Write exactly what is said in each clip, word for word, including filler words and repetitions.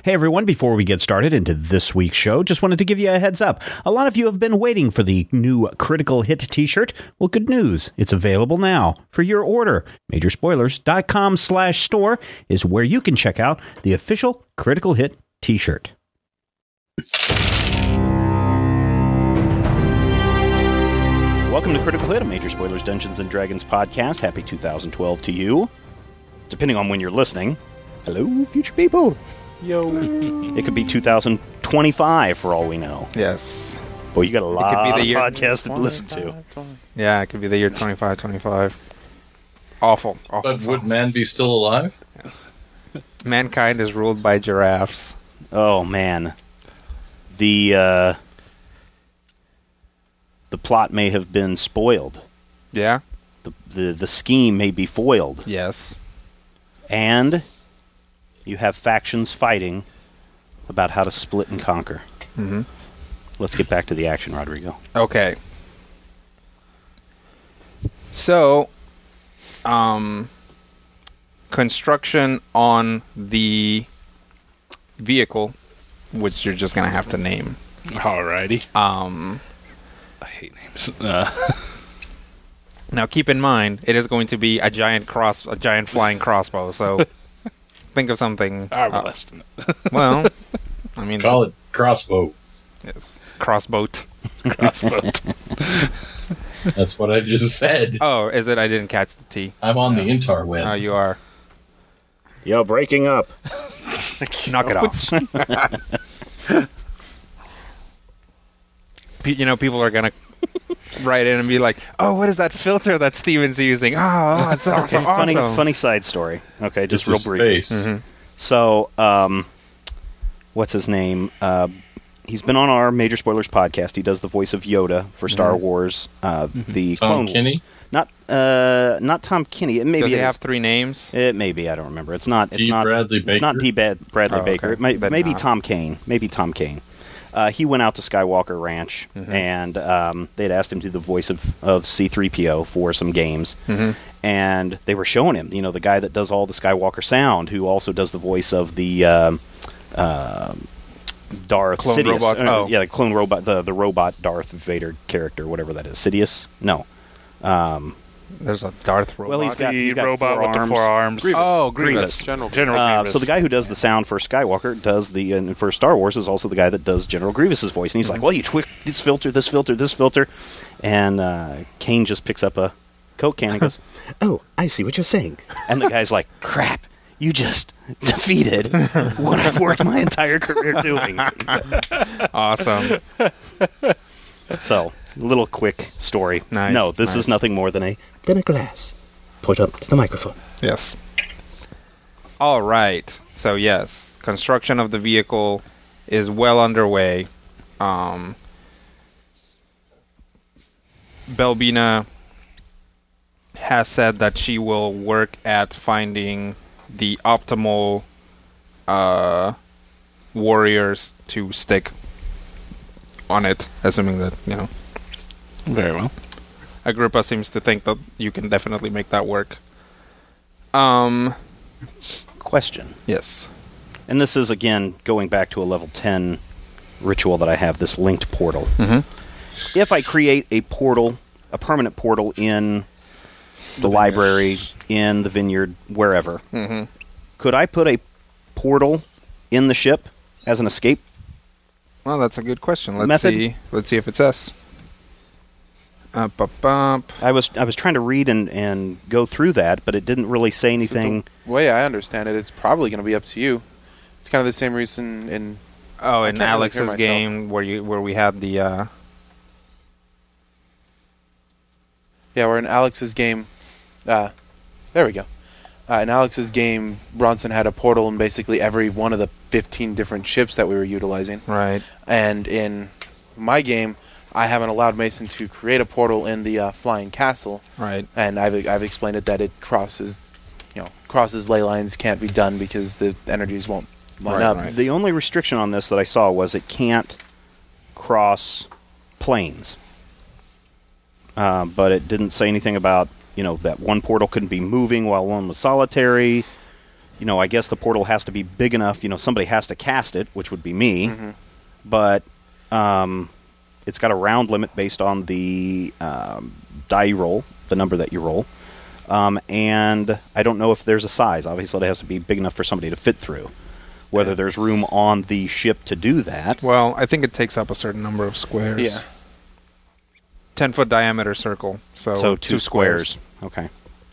Hey everyone, before we get started into this week's show, just wanted to give you a heads up. A lot of you have been waiting for the new Critical Hit t-shirt. Well, good news. It's available now for your order. Majorspoilers.com slash store is where you can check out the official Critical Hit t-shirt. Welcome to Critical Hit, a Major Spoilers Dungeons and Dragons podcast. Happy two thousand twelve to you. Depending on when you're listening. Hello, future people. Yo. It could be two thousand twenty-five for all we know. Yes. Well, you got a lot it could be the of year podcasts to listen to. Yeah, it could be the year twenty-five twenty-five. Awful. Awful. But song. would man be still alive? Yes. Mankind is ruled by giraffes. Oh, man. The, uh... The plot may have been spoiled. Yeah? The, the, the scheme may be foiled. Yes. And you have factions fighting about how to split and conquer. Mm-hmm. Let's get back to the action, Rodrigo. Okay. So, um, construction on the vehicle, which you're just going to have to name. Alrighty. Um, I hate names. Uh. Now, keep in mind, it is going to be a giant cross, a giant flying crossbow, so think of something... Arbalest. Uh, well, I mean... Call it crossbow. Yes. Crossboat. Crossboat. That's what I just said. Oh, is it? I didn't catch the T. I'm on the Intar win. Oh, you are. You're breaking up. Knock it off. You know, people are going to write in and be like, oh, what is that filter that Steven's using? Oh, oh it's awesome. Okay, funny, awesome. funny side story. Okay, just It's real his brief. face. Mm-hmm. So, um, what's his name? Uh, he's been on our Major Spoilers podcast. He does the voice of Yoda for Star Mm-hmm. Wars. Uh, the Tom Clone Kinney? Not, uh, not Tom Kinney. It maybe Does he it have is. three names? It may be. I don't remember. It's not. It's D. not. Bradley It's not Baker? D. Bad, Bradley Oh, Baker. okay. It might, But maybe not. Tom Kane. Maybe Tom Kane. Uh, he went out to Skywalker Ranch, Mhm. and um, they'd asked him to do the voice of, of C three P O for some games. Mm-hmm. And they were showing him, you know, the guy that does all the Skywalker sound, who also does the voice of the um, uh, Darth Clone Sidious. robot? Uh, Oh. Yeah, the clone robot, the, the robot Darth Vader character, whatever that is. Sidious? No. Um, There's a Darth robot. well, he's got, The he's got robot four with the arms. four arms. Grievous. Oh, Grievous. Grievous. General. General Uh, Grievous. so the guy who does the sound for Skywalker does the and for Star Wars is also the guy that does General Grievous's voice, and he's like, "Well, you tweak this filter, this filter, this filter," and uh, Kane just picks up a Coke can and goes, "Oh, I see what you're saying," and the guy's like, "Crap, you just defeated what I've worked my entire career doing." Awesome. So, little quick story. Nice, no, this nice. is nothing more than a than a glass. Put up to the microphone. Yes. All right. So, yes, construction of the vehicle is well underway. Um, Belbina has said that she will work at finding the optimal uh, warriors to stick on it, assuming that, you know, Very well. Agrippa seems to think that you can definitely make that work. Um, Question. yes. And this is, again, going back to a level ten ritual that I have, this linked portal. Mm-hmm. If I create a portal, a permanent portal in the, library, in the vineyard, wherever, Mm-hmm. could I put a portal in the ship as an escape? Well, that's a good question. Let's Method? see. Let's see if it says. Up, up, up. I was I was trying to read and, and go through that, but it didn't really say anything. So the way I understand it, it's probably going to be up to you. It's kind of the same reason in... Oh, I in can't really Alex's hear myself. game where you where we had the. Uh, Yeah, we're in Alex's game... Uh, there we go. Uh, in Alex's game, Bronson had a portal in basically every one of the fifteen different ships that we were utilizing. right. And in my game, I haven't allowed Mason to create a portal in the uh, flying castle. Right. And I've I've explained it that it crosses, you know, crosses ley lines, can't be done because the energies won't line Right, up. right. The only restriction on this that I saw was it can't cross planes. Uh, but it didn't say anything about, you know, that one portal couldn't be moving while one was solitary. you know, I guess the portal has to be big enough. You know, somebody has to cast it, which would be me. Mm-hmm. But um, it's got a round limit based on the um, die you roll, the number that you roll. Um, and I don't know if there's a size. Obviously, it has to be big enough for somebody to fit through. Whether Yeah. there's room on the ship to do that. Well, I think it takes up a certain number of squares. Yeah. ten foot diameter circle. So, So two, squares. Okay.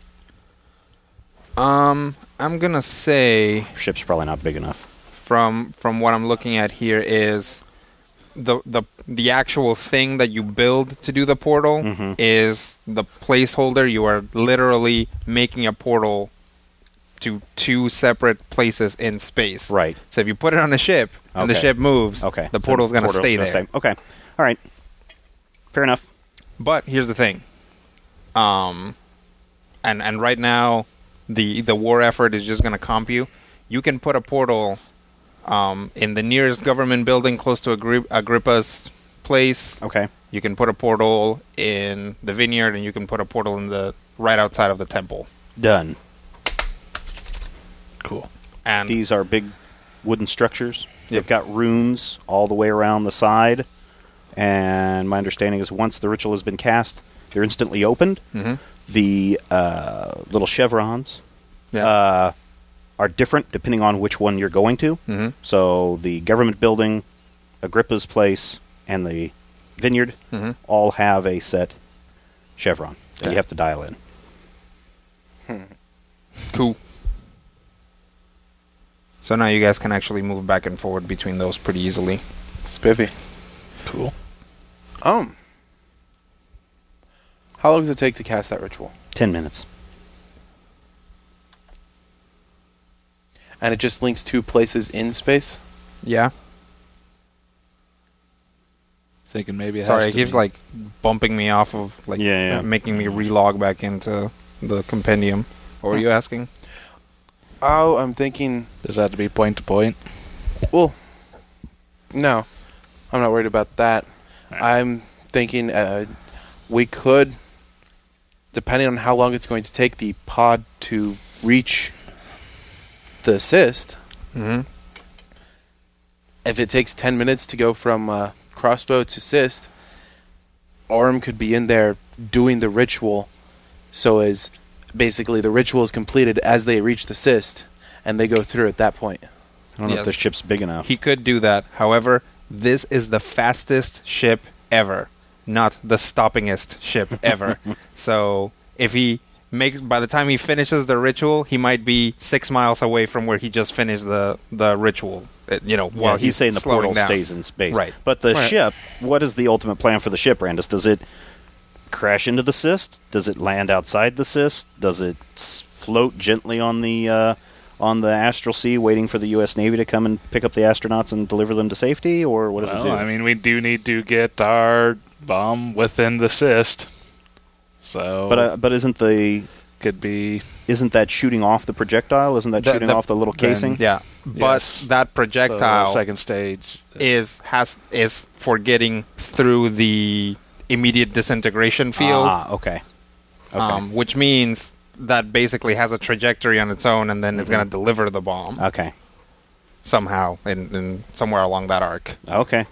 Um, I'm gonna say Ship's probably not big enough. from from what I'm looking at here is the the the actual thing that you build to do the portal Mhm. is the placeholder. You are literally making a portal to two separate places in space. Right. So if you put it on a ship and the Okay. ship moves, Okay. the portal's Then going to portal's stay gonna there. stay- Okay. All right. Fair enough. But here's the thing. Um, and and right now, the the war effort is just going to comp you. You can put a portal um, in the nearest government building close to Agri- Agrippa's place. Okay. You can put a portal in the vineyard, and you can put a portal in the right outside of the temple. Done. Cool. And These are big wooden structures. Yep. They've got runes all the way around the side. And my understanding is once the ritual has been cast, they're instantly opened. Mhm. The uh, little chevrons yeah. uh, are different depending on which one you're going to. hmm So the government building, Agrippa's place, and the vineyard hmm all have a set chevron that Yeah. you have to dial in. Cool. So now you guys can actually move back and forward between those pretty easily. Spiffy. Cool. Um. How long does it take to cast that ritual? Ten minutes. And it just links two places in space? Yeah. Thinking maybe it Sorry, has it to keeps be- like bumping me off of like Yeah, yeah. uh, making me relog back into the compendium. What were you asking? Oh, I'm thinking. Does that have to be point to point? Well, no. I'm not worried about that. Alright. I'm thinking uh, we could, depending on how long it's going to take the pod to reach the assist, Mm-hmm. if it takes ten minutes to go from uh, crossbow to assist, Orm could be in there doing the ritual so as basically the ritual is completed as they reach the cyst and they go through at that point. I don't know Yes. if the ship's big enough. He could do that. However, this is the fastest ship ever, not the stoppingest ship ever. So if he makes, by the time he finishes the ritual, he might be six miles away from where he just finished the the ritual. uh, You know, Well, while he's, saying the slowing portal down. stays in space. Right. But the Right. ship, what is the ultimate plan for the ship, Randus? Does it crash into the cyst? Does it land outside the cyst? Does it s- float gently on the uh, on the astral sea, waiting for the U S Navy to come and pick up the astronauts and deliver them to safety? Or what does well, it do? I mean, we do need to get our bomb within the cyst. So, but uh, but isn't the could be isn't that shooting off the projectile? Isn't that The- shooting the- off the little then- casing? Yeah, but Yes. that so projectile the second stage. is has is for getting through the immediate disintegration field. Ah, okay. Okay. Um, which means that basically has a trajectory on its own, and then it's Mm-hmm. going to deliver the bomb okay. somehow in, in somewhere along that arc. Okay.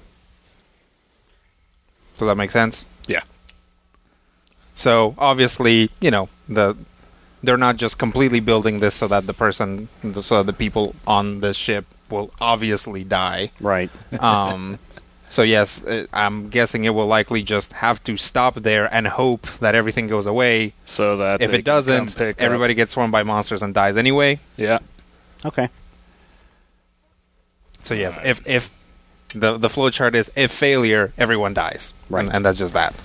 Does that make sense? Yeah. So obviously, you know, the they're not just completely building this so that the person, so the people on the ship will obviously die. Right. Um, so yes, uh, I'm guessing it will likely just have to stop there and hope that everything goes away. So that If they it can come doesn't, pick up- everybody gets swarmed by monsters and dies anyway. Yeah. Okay. So yes, Alright. if if the the flow chart is if failure, everyone dies, Right. and, and that's just that.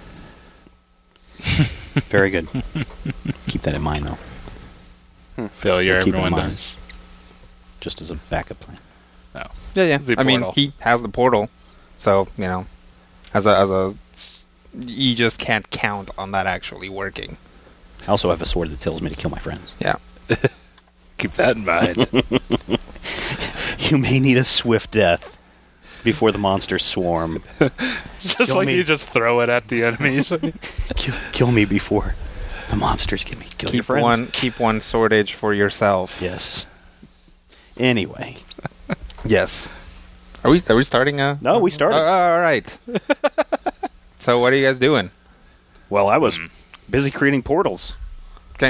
Very good. Keep that in mind, though, Failure, Keep in everyone mind. dies. just as a backup plan. No. Yeah, yeah. The I mean, portal. he has the portal, so you know, as a as a, you just can't count on that actually working. I also have a sword that tells me to kill my friends. Yeah. Keep that in mind. You may need a swift death before the monsters swarm. just Kill like me. you just throw it at the enemies. kill, kill me before the monsters get me. Kill your keep friends. one keep one sword edge for yourself. Yes. Anyway. Yes. Are we are we starting? Uh, No, we started. Oh, all right. So what are you guys doing? Well, I was busy creating portals. Okay.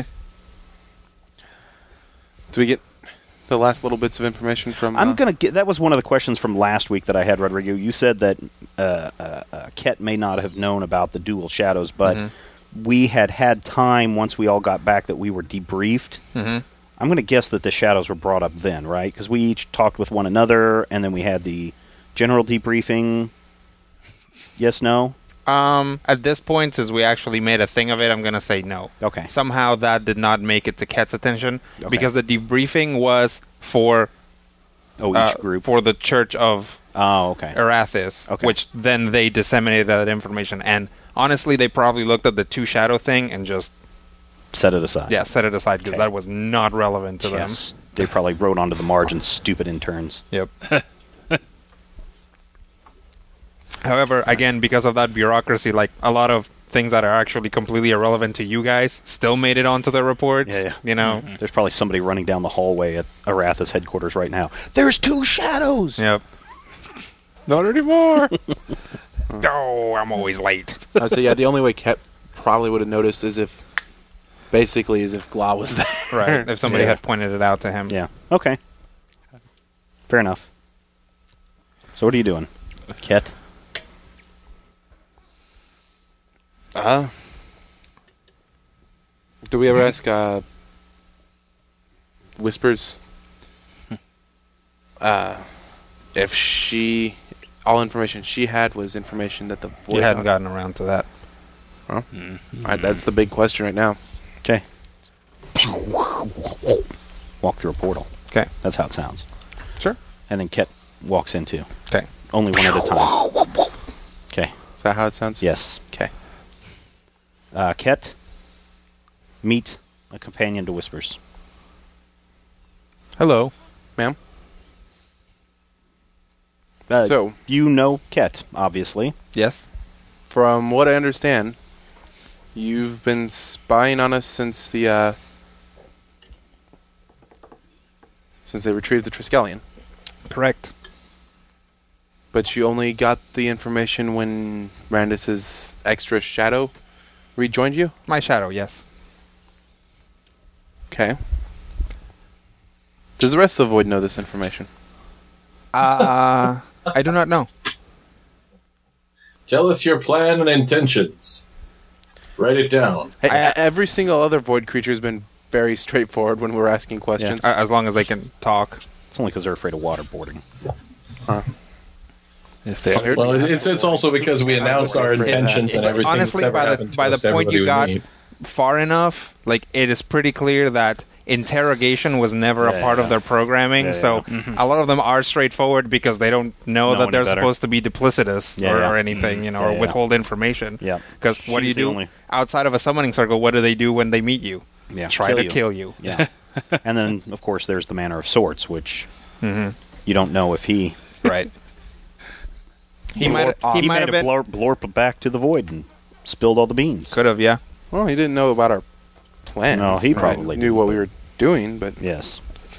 Do we get the last little bits of information from... I'm uh, going to get... That was one of the questions from last week that I had, Rodrigo. You said that uh, uh, uh, Ket may not have known about the dual shadows, but Mm-hmm. we had had time once we all got back that we were debriefed. Mm-hmm. I'm going to guess that the shadows were brought up then, right? Because we each talked with one another, and then we had the general debriefing. Yes, no? Um, at this point, since we actually made a thing of it, I'm going to say no. Okay. Somehow that did not make it to Ket's attention Okay. because the debriefing was for Oh, each uh, group. for the Church of Oh, okay. Arathis, Okay. which then they disseminated that information. And honestly, they probably looked at the two shadow thing and just Set it aside. yeah set it aside because Okay. that was not relevant to them. Yes. They probably wrote onto the margin, stupid interns. Yep. However, again, because of that bureaucracy, like a lot of things that are actually completely irrelevant to you guys still made it onto the reports. Yeah, yeah. You know. There's probably somebody running down the hallway at Arathis headquarters right now. There's two shadows! Yep. Not anymore. Oh, I'm always late. uh, so yeah, the only way Ket probably would have noticed is if... Basically, is if Gla was there. Right. If somebody Yeah. had pointed it out to him. Yeah. Okay. Fair enough. So what are you doing, Ket? Uh, do we ever ask uh, Whispers uh, if she all information she had was information that the Void You hadn't got? gotten around to that. All right, that's the big question right now. Okay. Walk through a portal. Okay. That's how it sounds. Sure. And then Ket walks into. Okay. Only one at a time. Okay. Is that how it sounds? Yes. Okay. Uh, Ket, meet a companion to Whispers. Hello. Ma'am? Uh, So- you know Ket, obviously. Yes. From what I understand, you've been spying on us since the uh, since they retrieved the Triskelion. Correct. But you only got the information when Randus's extra shadow rejoined you? My shadow. Yes. Okay. Does the rest of the Void know this information? Uh, I do not know. Tell us your plan and intentions. Write it down. Hey, I- every single other Void creature has been very straightforward when we're asking questions. Uh, As long as they can talk. It's only because they're afraid of waterboarding. If they are, Well, it's it's also because we announced our afraid of that. intentions and everything. Honestly, that's ever by the happened to by the us, point you got everybody we meet. far enough, like it is pretty clear that interrogation was never a Yeah, part yeah. of their programming. Yeah, so yeah. a lot of them are straightforward because they don't know Know that any they're better. supposed to be duplicitous Yeah, or, yeah. or anything, you know, Yeah, or yeah. withhold information. Yeah. Because what do you She's the do only- outside of a summoning circle? What do they do when they meet you? Yeah. Try kill to you. kill you. Yeah. And then, of course, there's the Manor of Sorts, which hmm you don't know if he... Right. He might. He, he might might have been. blorp, blorp back to the void and spilled all the beans. Could have. Yeah. Well, he didn't know about our plans. No, he right? probably knew what we were doing, but Yes.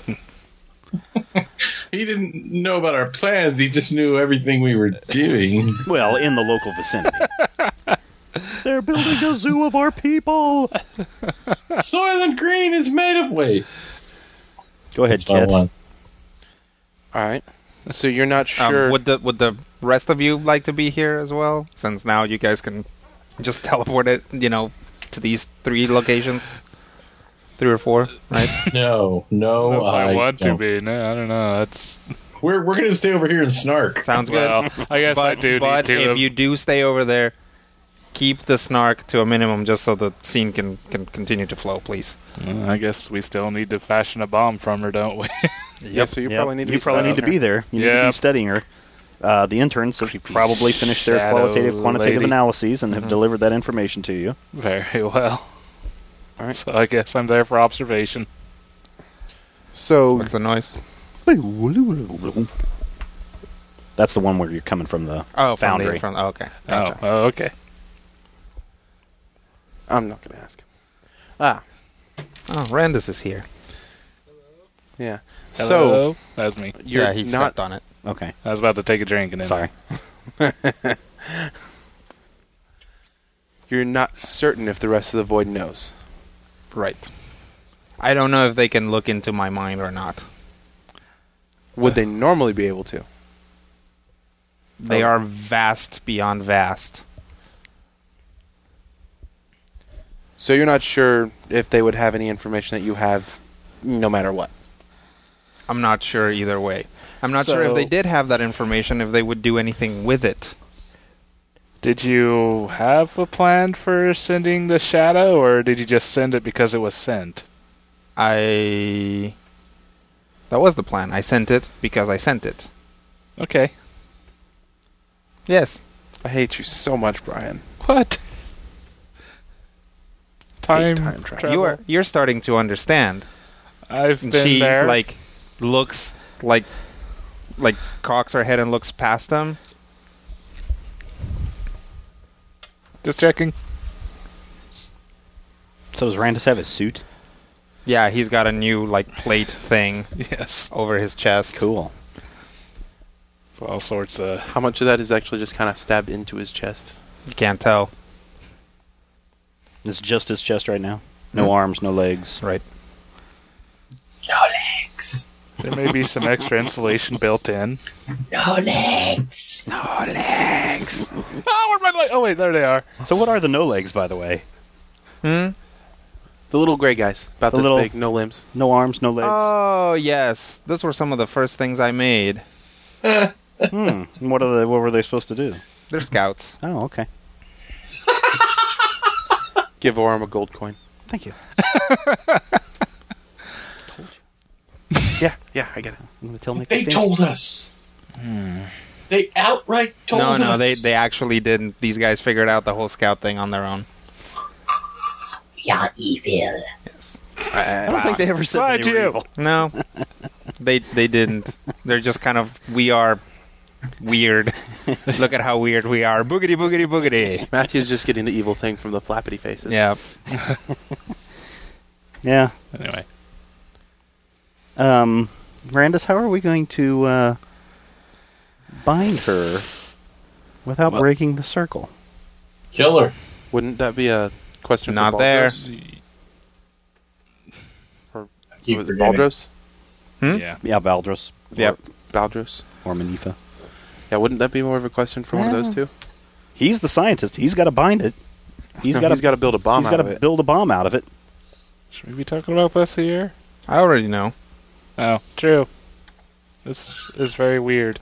He didn't know about our plans. He just knew everything we were doing. Well, in the local vicinity. They're building a zoo of our people. Soylent Green is made of weight. Go ahead, That's all I Ket. want. all right. So you're not Um, sure. would the Would the rest of you like to be here as well? Since now you guys can just teleport it, you know, to these three locations, three or four, right? No, no, if I, I want don't. to be. No, I don't know. That's We're we're gonna stay over here and snark. Sounds good. well. I guess I but do but need to. if you do stay over there, keep the snark to a minimum, just so the scene can can continue to flow, please. Well, I guess we still need to fashion a bomb from her, don't we? yeah, so you Yep. probably need to you be probably need to studying be her. there. You need to be Yep. studying her. Uh, the interns have Creepy probably finished their shadow qualitative, quantitative lady. analyses and have Mhm. delivered that information to you. Very well. All right. So I guess I'm there for observation. So What's the noise? That's the one where you're coming from the Oh, from foundry. the, from, oh, okay. Gotcha. Oh, oh, okay. I'm not going to ask. Ah, Oh, Randus is here. Yeah. Hello? So That was me. you're yeah, he not stepped on it. Okay. I was about to take a drink and then Sorry. you're not certain if the rest of the void knows. Right. I don't know if they can look into my mind or not. Would they normally be able to? They Oh. are vast beyond vast. So you're not sure if they would have any information that you have, no matter what. I'm not sure either way. I'm not sure if they So- did have that information, if they would do anything with it. Did you have a plan for sending the shadow, or did you just send it because it was sent? I... That was the plan. I sent it because I sent it. Okay. Yes. I hate you so much, Brian. What? Time, time travel. travel. You are, you're starting to understand. I've And been she, there. like, looks, like, like, cocks her head and looks past them. Just checking. So does Randus have his suit? Yeah, he's got a new, like, plate thing Yes. over his chest. Cool. All sorts of. How much of that is actually just kind of stabbed into his chest? You can't tell. It's just his chest right now. No Mm. arms, no legs. Right. No legs. There may be some extra insulation built in. No legs. No legs. Oh, where are my legs? Oh, wait, there they are. So what are the no legs, by the way? Hmm? The little gray guys, about The this little- big, no limbs. No arms, no legs. Oh, yes. Those were some of the first things I made. hmm. And what are the? What were they supposed to do? They're scouts. Oh, okay. Give Orm a gold coin. Thank you. Yeah, yeah, I get it. I'm gonna tell Nick. They fifteen. told us. They outright told no, us. no, they they actually didn't. These guys figured out the whole scout thing on their own. You're evil. Yes. I don't think they ever said Lied they to were you. evil. No, they they didn't. They're just kind of, we are weird. Look at how weird we are. Boogity boogity boogity. Matthew's just getting the evil thing from the flappity faces. Yeah. Yeah. Anyway. Um, Randus, how are we going to uh, bind her without Well- breaking the circle? Kill her. Wouldn't that be a question Not for there. Baldros? Or Keep was it forgetting. Baldros? Hmm? Yeah. Yeah, Baldros. Yep. Baldros? Or, or Manifa. Yeah, wouldn't that be more of a question for one of those two? He's the scientist. He's got to bind it. He's No, got he's got to build a bomb He's out got of to it. build a bomb out of it. Should we be talking about this here? I already know. Oh, true. This is very weird.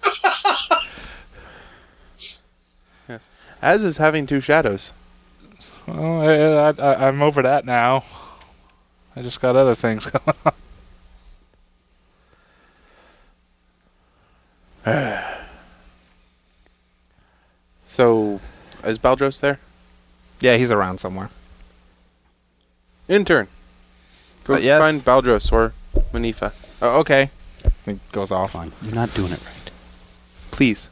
Yes. As is having two shadows. Well, I, I, I, I'm over that now. I just got other things going on. So, is Baldros there? Yeah, he's around somewhere. Intern. Go Uh, yes. find Baldros or Manifa. Oh, okay. It goes off. Fine. You're not doing it right. Please.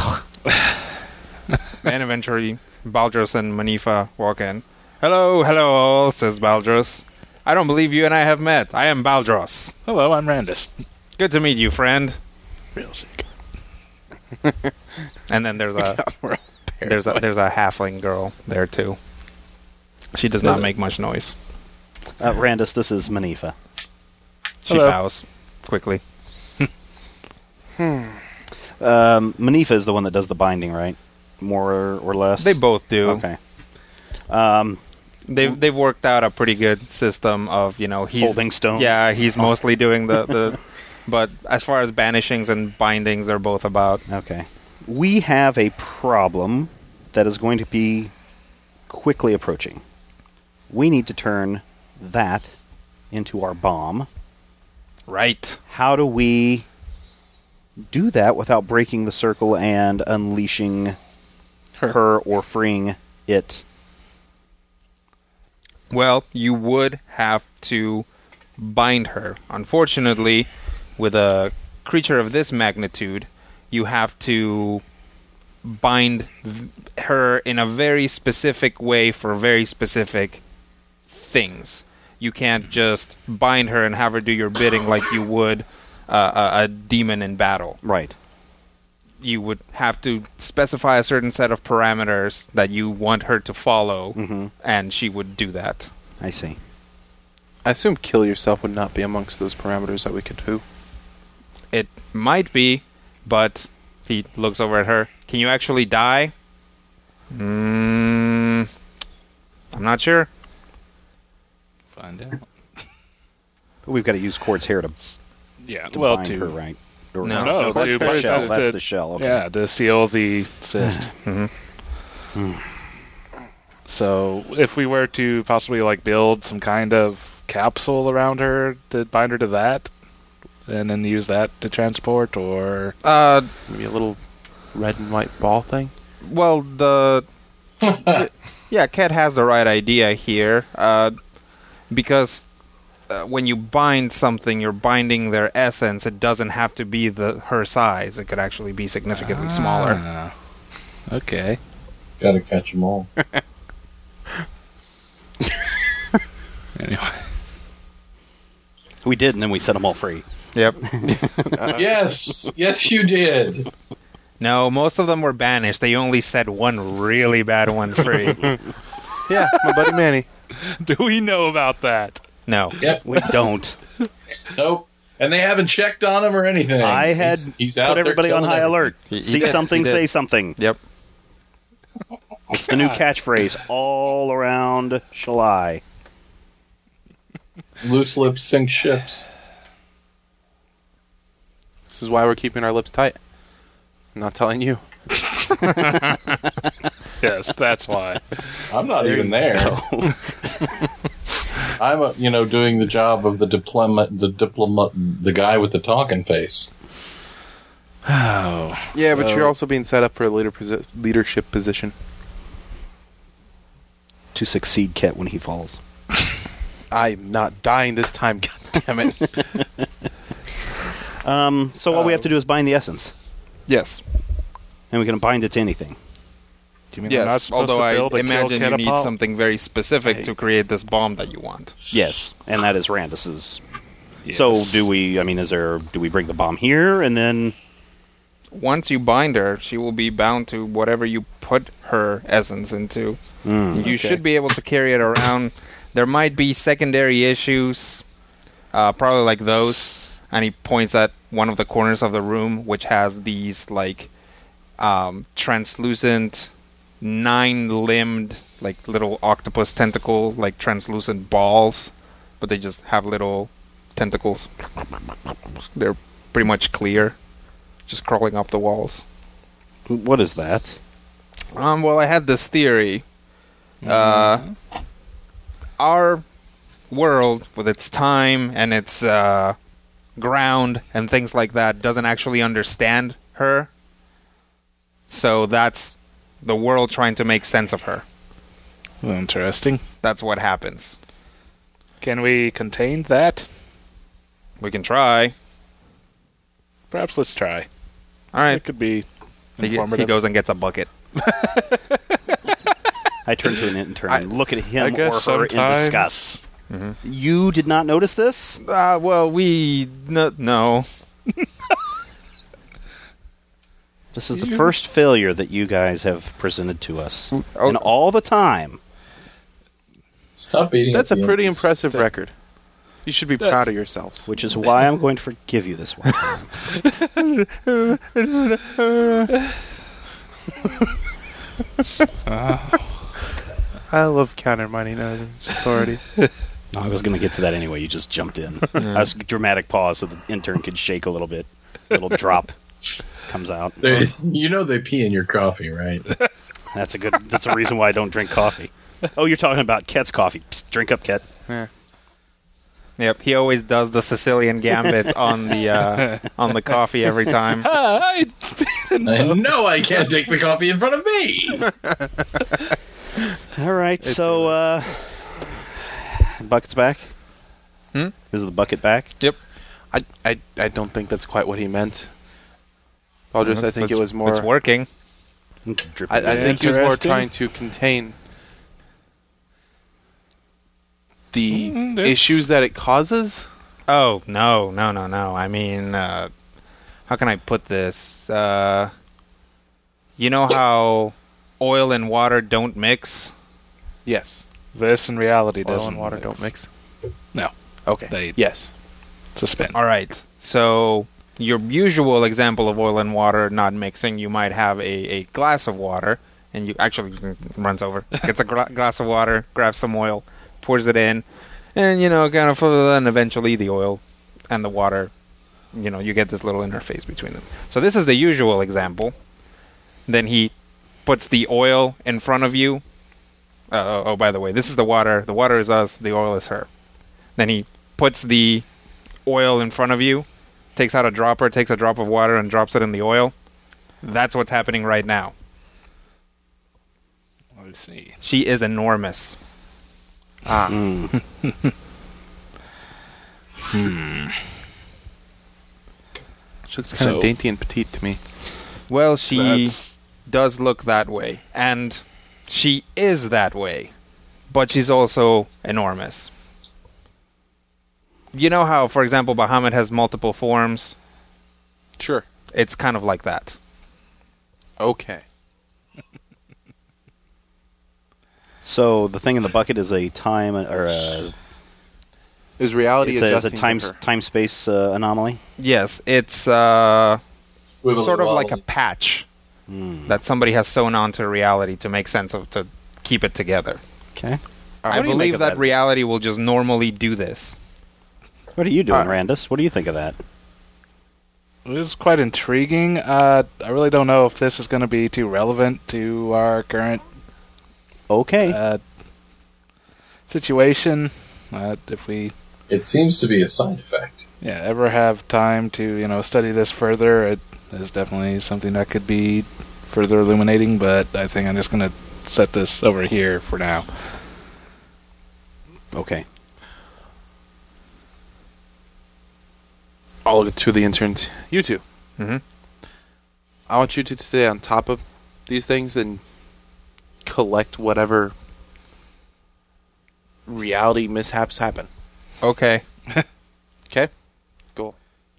And eventually, Baldros and Manifa walk in. Hello, hello all, says Baldros. I don't believe you and I have met. I am Baldros. Hello, I'm Randus. Good to meet you, friend. Real sick. And then there's a there's a there's a halfling girl there too. She does not make much noise. Uh, Randus, this is Manifa. She Hello. bows quickly. Um, Manifa is the one that does the binding, right? More or less? They both do. Okay. Um, They've they've worked out a pretty good system of, you know, he's Holding stones? Yeah, he's mostly doing the, the but as far as banishings and bindings, they're both about. okay. We have a problem that is going to be quickly approaching. We need to turn that into our bomb. Right. How do we do that without breaking the circle and unleashing Her. her or freeing it? Well, you would have to bind her. Unfortunately, with a creature of this magnitude, you have to bind v- her in a very specific way for very specific things. you can't just bind her and have her do your bidding like you would uh, a, a demon in battle. Right. You would have to specify a certain set of parameters that you want her to follow, Mm-hmm. and she would do that. I see. I assume kill yourself would not be amongst those parameters that we could do. It might be, but he looks over at her. Can you actually die? Mm, I'm not sure. Find out. We've got to use Cord's hair to, Yeah. to well, bind to her, right? Or No, no, no, that's to the bind shell. us That's to- the shell. Okay. yeah, to seal the cyst. Mm-hmm. So, if we were to possibly like build some kind of capsule around her to bind her to that, and then use that to transport, or Uh, Maybe a little red and white ball thing. well, the yeah, Kat has the right idea here, uh, because uh, when you bind something, you're binding their essence. It doesn't have to be the her size. It could actually be significantly smaller. Ah, okay. Got to catch them all. Anyway, We did, and then we set them all free. Yep. Yes, yes, you did. No, most of them were banished. They only set one really bad one free. Yeah, my buddy Manny. do we know about that? No. Yep. We don't. Nope. And they haven't checked on him or anything. I had He's, he's out put there everybody on killing high everything. alert. He- he See did, something, he did. say something. Yep. It's the new catchphrase all around Shalai. Loose lips sink ships. This is why we're keeping our lips tight. I'm not telling you. Yes, that's why. I'm not There even you there. go. I'm, uh, you know, doing the job of the diplomat, the diplomat, the guy with the talking face. Oh, Yeah, but So- you're also being set up for a leader posi- leadership position. To succeed Ket when he falls. I'm not dying this time, God damn it. Um, so all we have to do is bind the essence. Yes. And we can bind it to anything. do you mean we're not Yes. supposed Although to I build a imagine kill you need catapult? something very specific Hey. to create this bomb that you want. Yes, and that is Randus's. Yes. So do we, I mean, is there, do we bring the bomb here and then... Once you bind her, she will be bound to whatever you put her essence into. Mm, You okay. should be able to carry it around. There might be secondary issues, uh, probably like those. And he points at one of the corners of the room, which has these like um, translucent, nine-limbed, like little octopus tentacle, like translucent balls, but they just have little tentacles. They're pretty much clear, just crawling up the walls. What is that? Um, well, I had this theory. Uh, our world, with its time and its uh, ground and things like that, doesn't actually understand her. So that's the world trying to make sense of her. Well, interesting. That's what happens. Can we contain that? We can try. Perhaps let's try. All right. It could be He, informative. he goes and gets a bucket. I turn to an intern I- and look at I him or guess her in sometimes. disgust. You did not notice this? Uh, well, we... No. no. This is the first failure that you guys have presented to us. Oh, And all the time. Stop beating. That's at a the pretty end. impressive record. You should be That's- proud of yourselves. Which is why I'm going to forgive you this one time. I love countermining Odin's authority. No, I was going to get to that anyway. You just jumped in. I was dramatic pause so the intern could shake a little bit. A little drop comes out. They, you know they pee in your coffee, right? That's a good. That's a reason why I don't drink coffee. Oh, you're talking about Ket's coffee. Psst, drink up, Ket. Yeah. Yep, he always does the Sicilian gambit on the uh, on the coffee every time. I, I know I can't take the coffee in front of me. All right, so uh, bucket's back. Hmm? Is the bucket back? Yep. I, I, I don't think that's quite what he meant. I'll just, I think it It's- was more... It's working. It's dripping. I, I think he was more Interesting. trying to contain the Mm, it's- issues that it causes? Oh, no, no, no, no. I mean, uh, how can I put this? Uh, you know how oil and water don't mix? Yes. This in reality Oil doesn't and water don't mix. No. Okay. They Yes. suspend. All right. So your usual example of oil and water not mixing, you might have a, a glass of water, and you actually runs over, gets a gla- glass of water, grabs some oil, pours it in, and, you know, kind of, and eventually the oil and the water, you know, you get this little interface between them. So this is the usual example. Then he puts the oil in front of you. Uh, oh, oh, by the way, this is the water. The water is us. The oil is her. Then he puts the oil in front of you, takes out a dropper, takes a drop of water, and drops it in the oil. That's what's happening right now. I see. She is enormous. Ah. Mm. She looks kind of So- dainty and petite to me. Well, she That's does look that way, and she is that way, but she's also enormous. You know how, for example, Bahamut has multiple forms? Sure. It's kind of like that. Okay. So the thing in the bucket is a time or a, Is reality it's a, it's a adjusting time to her? time space uh, anomaly. Yes, it's uh, With a sort of little like a volley. patch Mm. that somebody has sewn onto reality to make sense of, to keep it together. Okay. I What do you make believe of that, that? reality will just normally do this. What are you doing, Uh, Randus? What do you think of that? It is quite intriguing. Uh, I really don't know if this is going to be too relevant to our current Okay. uh, situation. Uh, if we It seems to be a side effect. yeah, ever have time to you know study this further, it is definitely something that could be further illuminating. But I think I'm just going to set this over here for now. okay. I'll look to the interns. You two. Mm-hmm. I want you to stay on top of these things and collect whatever reality mishaps happen. Okay. Okay? Cool.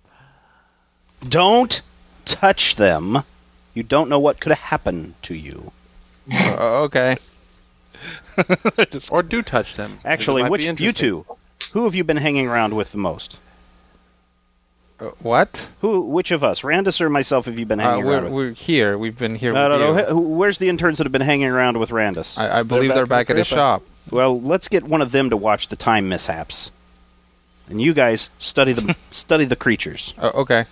Don't touch them. You don't know what could happen to you. Uh, okay. Just- Or do touch them. 'cause it Actually, might which be you interesting. two? Who have you been hanging around with the most? Uh, what? Who? Which of us, Randus or myself, have you been Uh, hanging we're, around with? we're here. We've been here No, with no, you. no. Who- Where's the interns that have been hanging around with Randus? I, I believe they're back back in at the his shop. Well, let's get one of them to watch the time mishaps, and you guys study the study the creatures Uh, okay.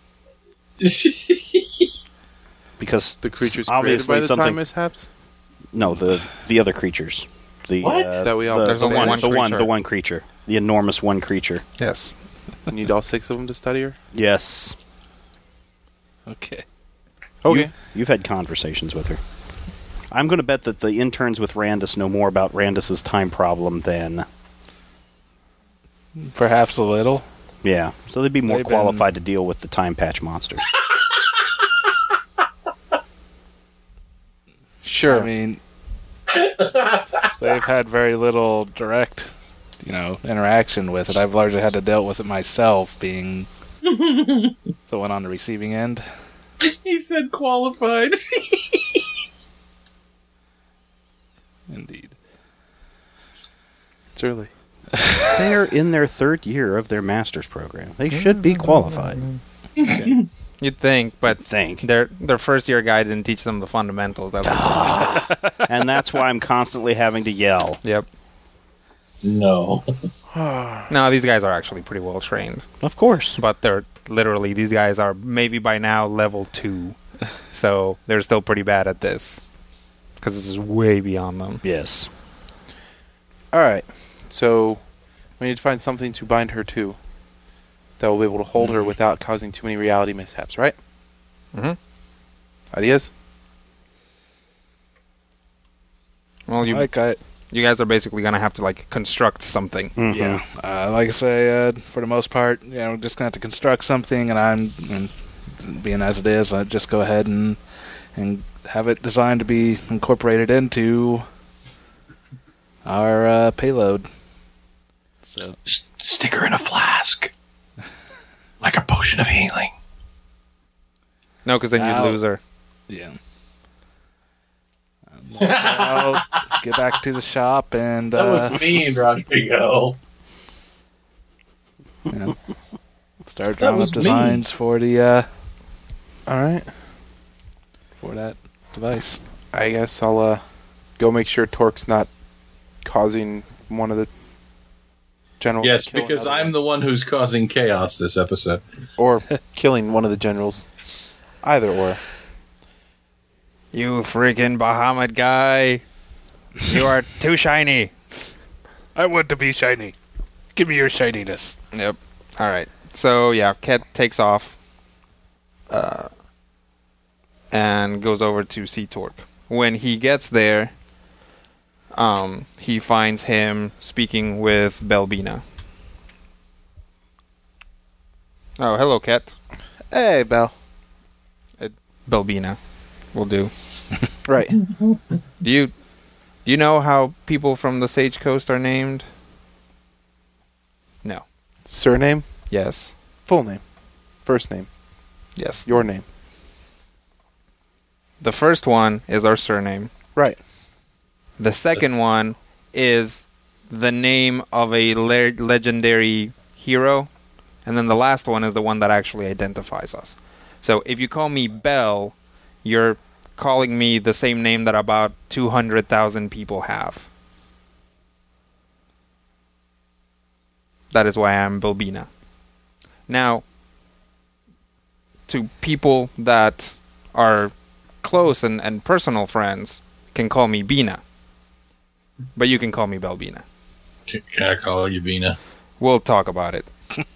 because The creatures created obviously by the something. time mishaps? No, the the other creatures. The What? uh, That we all- the, There's the only one, one the one creature. the one creature, the enormous one creature. Yes. You need all six of them to study her? Yes. okay. Okay. You've, you've had conversations with her. I'm going to bet that the interns with Randus know more about Randus's time problem than. Perhaps a little. Yeah, so they'd be more They've qualified to deal with the time patch monster. Sure. I mean, they've had very little direct, you know, interaction with it. I've largely had to deal with it myself, being the one on the receiving end. He said qualified. Indeed. it's early. They're in their third year of their master's program. They should be qualified. Okay. You'd think, but Think. their their first year guide didn't teach them the fundamentals. That's what And that's why I'm constantly having to yell. Yep. No. No, these guys are actually pretty well trained, Of course. but they're literally these guys are maybe by now level two, so they're still pretty bad at this because this is way beyond them. Yes. Alright. So, we need to find something to bind her to that will be able to hold her without causing too many reality mishaps, right? Mm-hmm. Ideas? Well, you Like I, you guys are basically gonna have to like construct something. Mhm. yeah, uh, like I say, uh, for the most part, you know, we're just gonna have to construct something, and I'm, and being as it is, I just go ahead and and have it designed to be incorporated into our uh, payload. So S- stick her in a flask. Like a potion of healing. No, because then Ow. you'd lose her. yeah. Um, I'll get back to the shop and That uh, was mean, Rodrigo. you know, start That drawing was up designs for the uh, All right. for that device. I guess I'll uh, go make sure Torque's not causing one of the generals. Yes, to kill because another I'm one. the one who's causing chaos this episode. or killing one of the generals. Either or. You freaking Bahamut guy. You are too shiny. I want to be shiny. Give me your shininess. Yep. All right. So, yeah, Ket takes off uh, and goes over to see Torque. When he gets there, um, he finds him speaking with Belbina. Oh, hello, Ket. Hey, Bell. Belbina will do. Right. Do you do you know how people from the Sage Coast are named? No. Surname, Yes. full name, first name, Yes. your name. The first one is our surname. Right. The second one is the name of a le- legendary hero, and then the last one is the one that actually identifies us. So if you call me Bell, you're calling me the same name that about two hundred thousand people have. That is why I'm Belbina. Now, to people that are close and, and personal friends, can call me Bina. But you can call me Belbina. Can, can I call you Bina? We'll talk about it.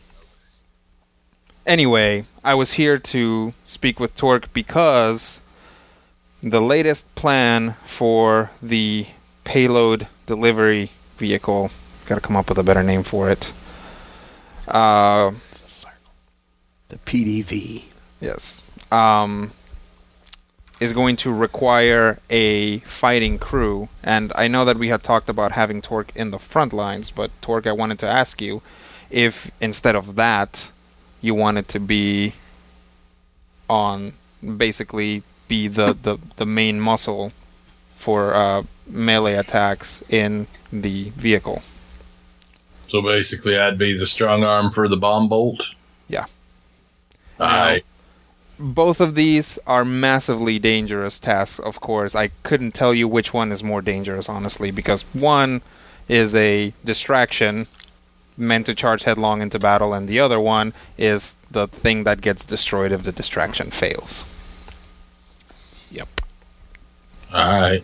Anyway, I was here to speak with Torque because the latest plan for the payload delivery vehicle, gotta come up with a better name for it. Uh, The P D V. yes. Um, is going to require a fighting crew. And I know that we had talked about having Torque in the front lines, but Torque, I wanted to ask you if instead of that, you wanted to be on, basically be the, the, the main muscle for uh, melee attacks in the vehicle. So basically, I'd be the strong arm for the bomb bolt. Yeah. Aye. Both of these are massively dangerous tasks, of course. I couldn't tell you which one is more dangerous, honestly, because one is a distraction meant to charge headlong into battle, and the other one is the thing that gets destroyed if the distraction fails. Yep. Alright.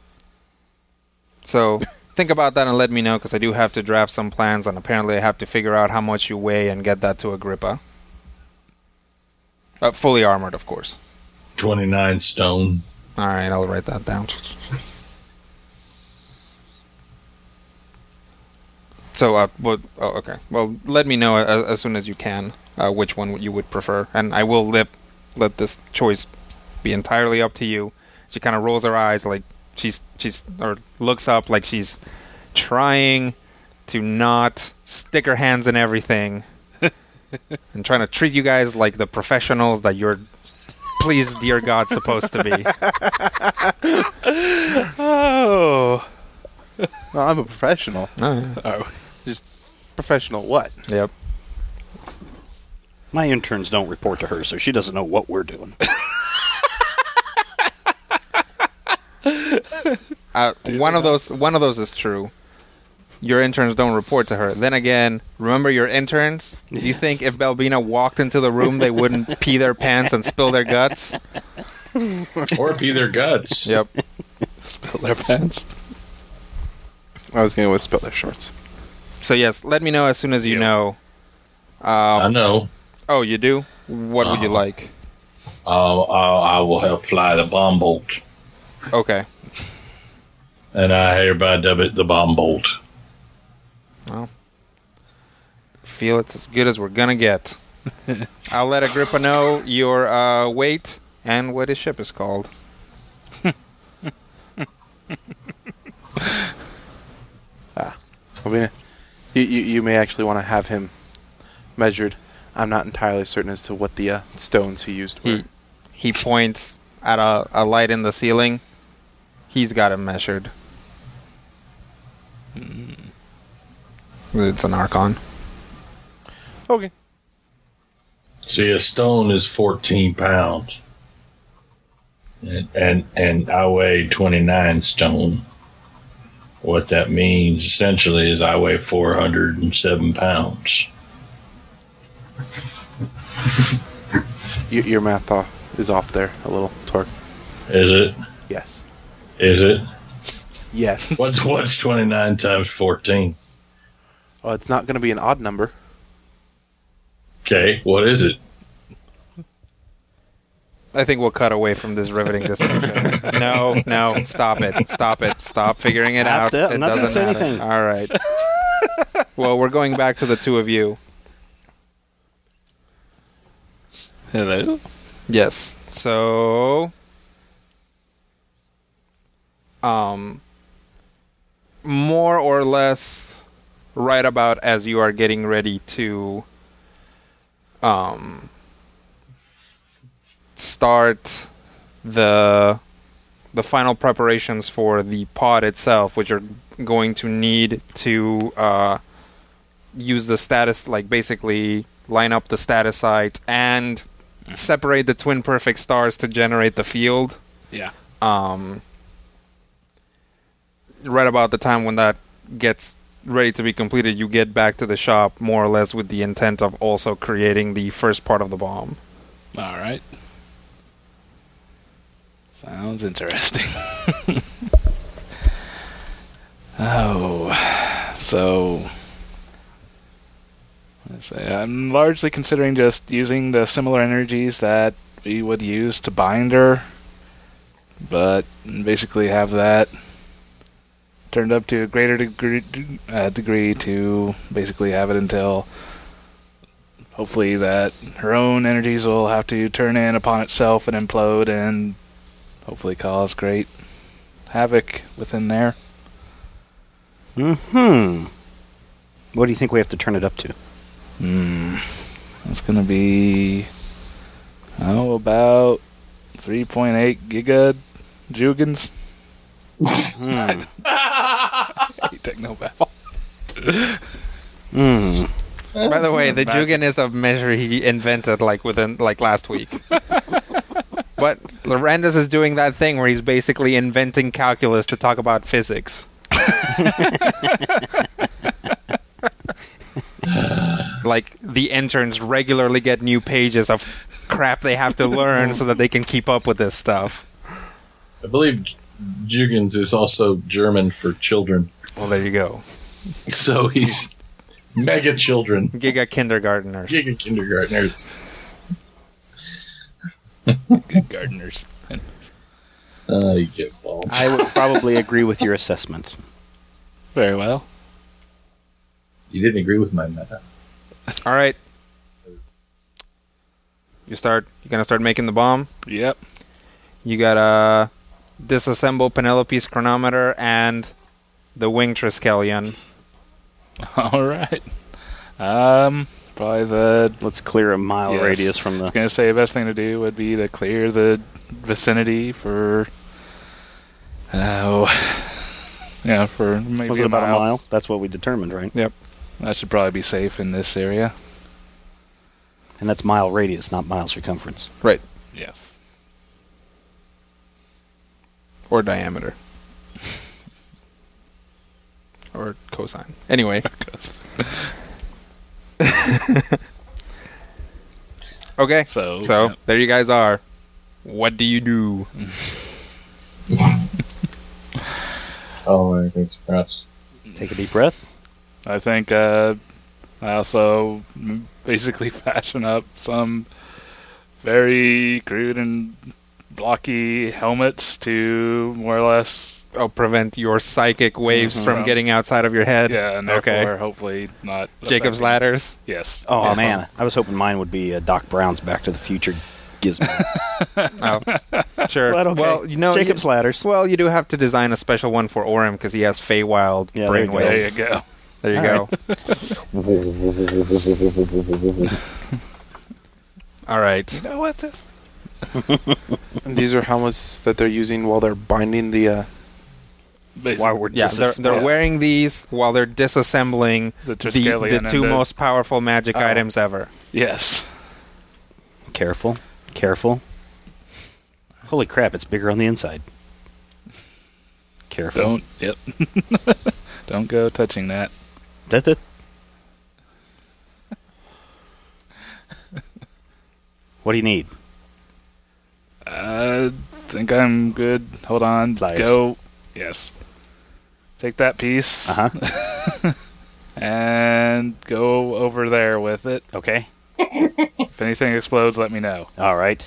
So think about that and let me know, because I do have to draft some plans, and apparently I have to figure out how much you weigh and get that to Agrippa. Uh, fully armored, of course. twenty-nine stone. Alright, I'll write that down. So, uh, what, oh, okay. Well, let me know as, as soon as you can uh, which one you would prefer, and I will let, let this choice be entirely up to you. She kind of rolls her eyes like she's, she's, or looks up like she's trying to not stick her hands in everything and trying to treat you guys like the professionals that you're, please, dear God, supposed to be. Oh. Well, I'm a professional. Oh, yeah. Oh. Just professional what? Yep. My interns don't report to her, so she doesn't know what we're doing. Uh, one of those, one of those is true. Your interns don't report to her. Then again, remember your interns? Do you think if Belbina walked into the room, they wouldn't pee their pants and spill their guts? Or pee their guts. Yep. Their pants. I was going to spill their shorts. So yes, let me know as soon as you Yep. know. I Um, know. oh, you do? What would you Uh-huh. like? I'll, I'll, I will help fly the bomb bolt. Okay. And I hereby dub it the bomb bolt. Well, feel it's as good as we're gonna get. I'll let Agrippa know your uh, weight and what his ship is called. I mean, You, you, you may actually want to have him measured. I'm not entirely certain as to what the uh, stones he used were. He, he points at a, a light in the ceiling. He's got it measured. Mm. It's an Archon. Okay. See, a stone is fourteen pounds. And, and, and I weigh twenty-nine stone. What that means, essentially, is I weigh four hundred seven pounds. Your, your math off is off there a little, Torque. Is it? Yes. Is it? Yes. What's what's twenty-nine times fourteen? Well, it's not going to be an odd number. Okay, what is it? I think we'll cut away from this riveting discussion. no, no, stop it. Stop it. Stop figuring it Not out. that- I'm it not gonna doesn't say matter. anything. All right. Well, we're going back to the two of you. Hello? Yes. So, um, more or less right about as you are getting ready to, um, start the the final preparations for the pod itself, which are going to need to uh, use the status, like basically line up the status site and separate the twin perfect stars to generate the field. Yeah. Um, right about the time when that gets ready to be completed, you get back to the shop more or less with the intent of also creating the first part of the bomb. All right. Sounds interesting. oh, so let's say I'm largely considering just using the similar energies that we would use to bind her, but basically have that turned up to a greater degree, uh, degree to basically have it until hopefully that her own energies will have to turn in upon itself and implode and hopefully cause great havoc within there. Hmm. What do you think we have to turn it up to? Hmm. That's going to be, oh, about three point eight giga jugans. Hmm. You take no bow. Hmm. By the way, the Magic. Jugan is a measure he invented like within like last week. But Lorenz is doing that thing where he's basically inventing calculus to talk about physics. Like the interns regularly get new pages of crap they have to learn so that they can keep up with this stuff. I believe Jugends is also German for children. Well, there you go. So he's mega children. Giga kindergarteners. Giga kindergartners. Good gardeners. Uh, you get balls. I would probably agree with your assessment. Very well. You didn't agree with my math. All right. You start. You're gonna start making the bomb. Yep. You gotta disassemble Penelope's chronometer and the wing Triskelion. All right. Um, probably the. Let's clear a mile Yes. radius from I was the. going to say the best thing to do would be to clear the vicinity for. Oh. yeah, for maybe Was it a about mile. a mile? That's what we determined, right? Yep. That should probably be safe in this area. And that's mile radius, not mile circumference. Right. Yes. Or diameter. Or cosine. Anyway. Okay. So. So, yeah. there you guys are. What do you do? Oh, everything's crossed. Take a deep breath. I think uh, I also m- basically fashion up some very crude and blocky helmets to more or less, Oh, prevent your psychic waves Mhm. from getting outside of your head? yeah, and therefore Okay. hopefully not Jacob's affecting- ladders? Yes. Oh, Yes. man. I was hoping mine would be uh, Doc Brown's Back to the Future gizmo. Oh, sure. But okay. Well, you know, Jacob's you, ladders. well, you do have to design a special one for Orem because he has Feywild Yeah, there you go. There brainwaves. you go. There you All go. All right. You know what? This And these are helmets that they're using while they're binding the. Uh, While we're Yeah, they're, they're yeah. wearing these while they're disassembling The the, Triskelion the two and the- most powerful magic Oh. items ever. Yes. Careful, careful. Holy crap! It's bigger on the inside. Careful. Don't. Yep. Don't go touching that. That, that. What do you need? I think I'm good. Hold on. Pliers. Go. Yes. Take that piece Uh huh. and go over there with it. Okay. If anything explodes, let me know. All right.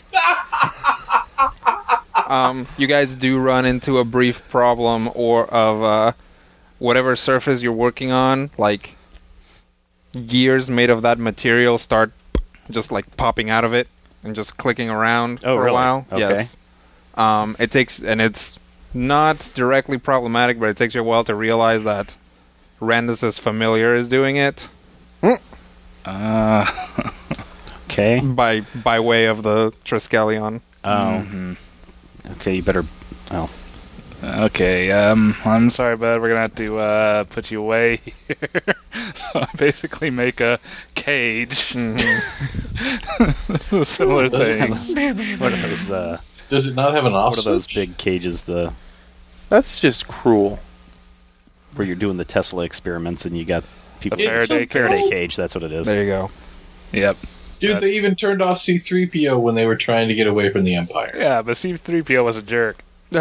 Um, you guys do run into a brief problem or of uh, whatever surface you're working on, like gears made of that material start just like popping out of it and just clicking around Oh, for really? a while. Okay. Yes. Um, it takes, and it's not directly problematic, but it takes you a while to realize that Randus's familiar is doing it Uh, Okay. by by way of the Triskelion. Oh. mhm. Okay. You better. Oh. Okay, um, I'm sorry, bud. We're gonna have to uh, put you away here. So I basically make a cage. Mm-hmm. Similar Does it have things. What are those? Uh, Does it not have an off what are those switch? big cages? The that's just cruel. where you're doing the Tesla experiments and you got people. A Faraday It's so cage. Faraday cool. cage. That's what it is. There you go. Yep. Dude, That's- they even turned off C three P O when they were trying to get away from the Empire. Yeah, but C three P O was a jerk.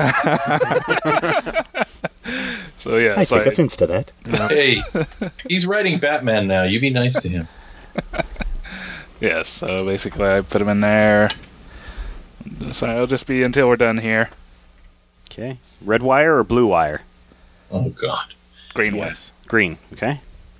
So yeah, I so take offense to that. Hey, he's writing Batman now. You be nice to him. yes. So basically, I put him in there. So it'll just be until we're done here. Okay. Red wire or blue wire? Oh, God. Green one. Yes. Green. Okay.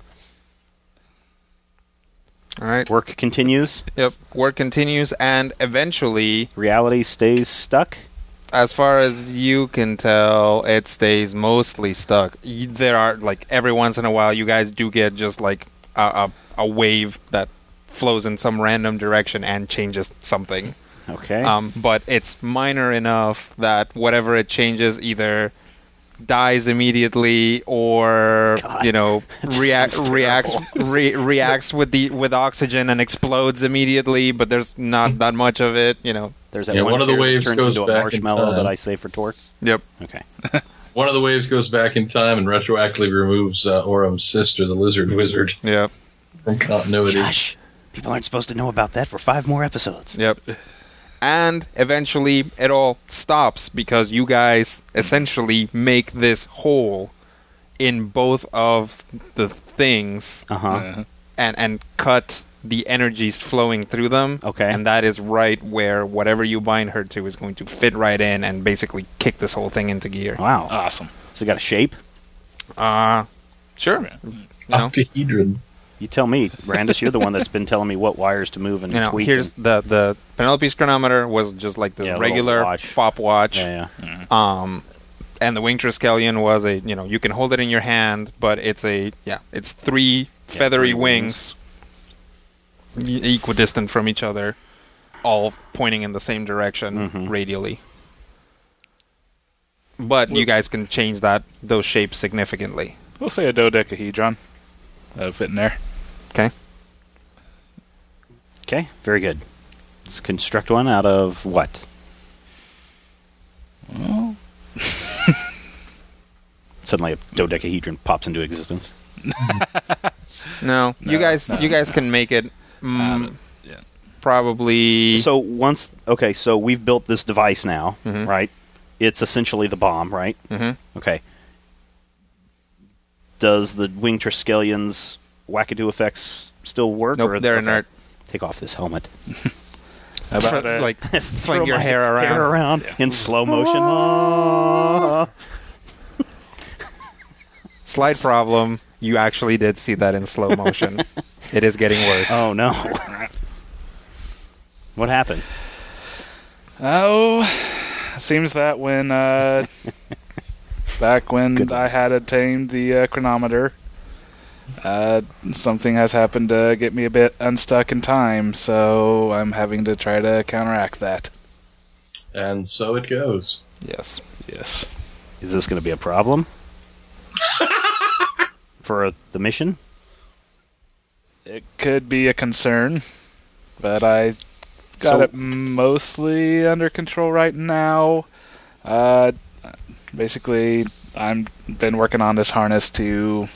All right. Work continues. Yep. Work continues, and eventually, Reality stays stuck. as far as you can tell, it stays mostly stuck. Y- There are, like, every once in a while, you guys do get just, like, a, a, a wave that flows in some random direction and changes something. Okay. Um, but it's minor enough that whatever it changes either dies immediately or God. you know That react sounds reacts terrible. re- reacts with the with oxygen and explodes immediately, but there's not that much of it, you know. There's that Yeah, one, one of the chair that waves turns goes into a back in marshmallow time. that I save for torque. Yep. Okay. One of the waves goes back in time and retroactively removes uh, Orum's sister, the lizard wizard, Yep. from continuity. Gosh, people aren't supposed to know about that for five more episodes. Yep. And eventually it all stops because you guys essentially make this hole in both of the things Uh huh. Uh, and and cut the energies flowing through them. Okay. And that is right where whatever you bind her to is going to fit right in and basically kick this whole thing into gear. Wow. awesome. So it got a shape. Uh sure. Yeah. You know, Octahedron. You tell me, Brandis. You're the one that's been telling me what wires to move and you know tweak. here's and- the the Penelope's chronometer was just like the Yeah, a little regular watch. fop watch. yeah, yeah. Um, and the wing Triskelion was a, you know, you can hold it in your hand, but it's a, yeah, it's three Yeah, feathery three wings, e- equidistant from each other, all pointing in the same direction Mhm. radially. But you guys can change that those shapes significantly. We'll say a dodecahedron. That'll fit in there. Okay. Okay. Very good. Let's construct one out of what? Well, Suddenly, a dodecahedron pops into existence. No, you No, guys, no, you guys no. can make it. Uh, Mm, yeah. Probably. So once, okay, so we've built this device now, Mhm. right? It's essentially the bomb, right? Mhm. Okay. Does the wing Triskelions wackadoo effects still work? Nope, or they're okay. inert. Take off this helmet. How about uh, like Throw fling your my hair around. hair around Yeah. in slow motion. Ah. Slight problem. You actually did see that in slow motion. It is getting worse. Oh no! What happened? Oh, seems that when uh, back when Good. I had attained the uh, chronometer, Uh, something has happened to get me a bit unstuck in time, so I'm having to try to counteract that. And so it goes. Yes. Yes. Is this going to be a problem for uh, the mission? It could be a concern, but I got So- it mostly under control right now. Uh, basically, I'm been working on this harness to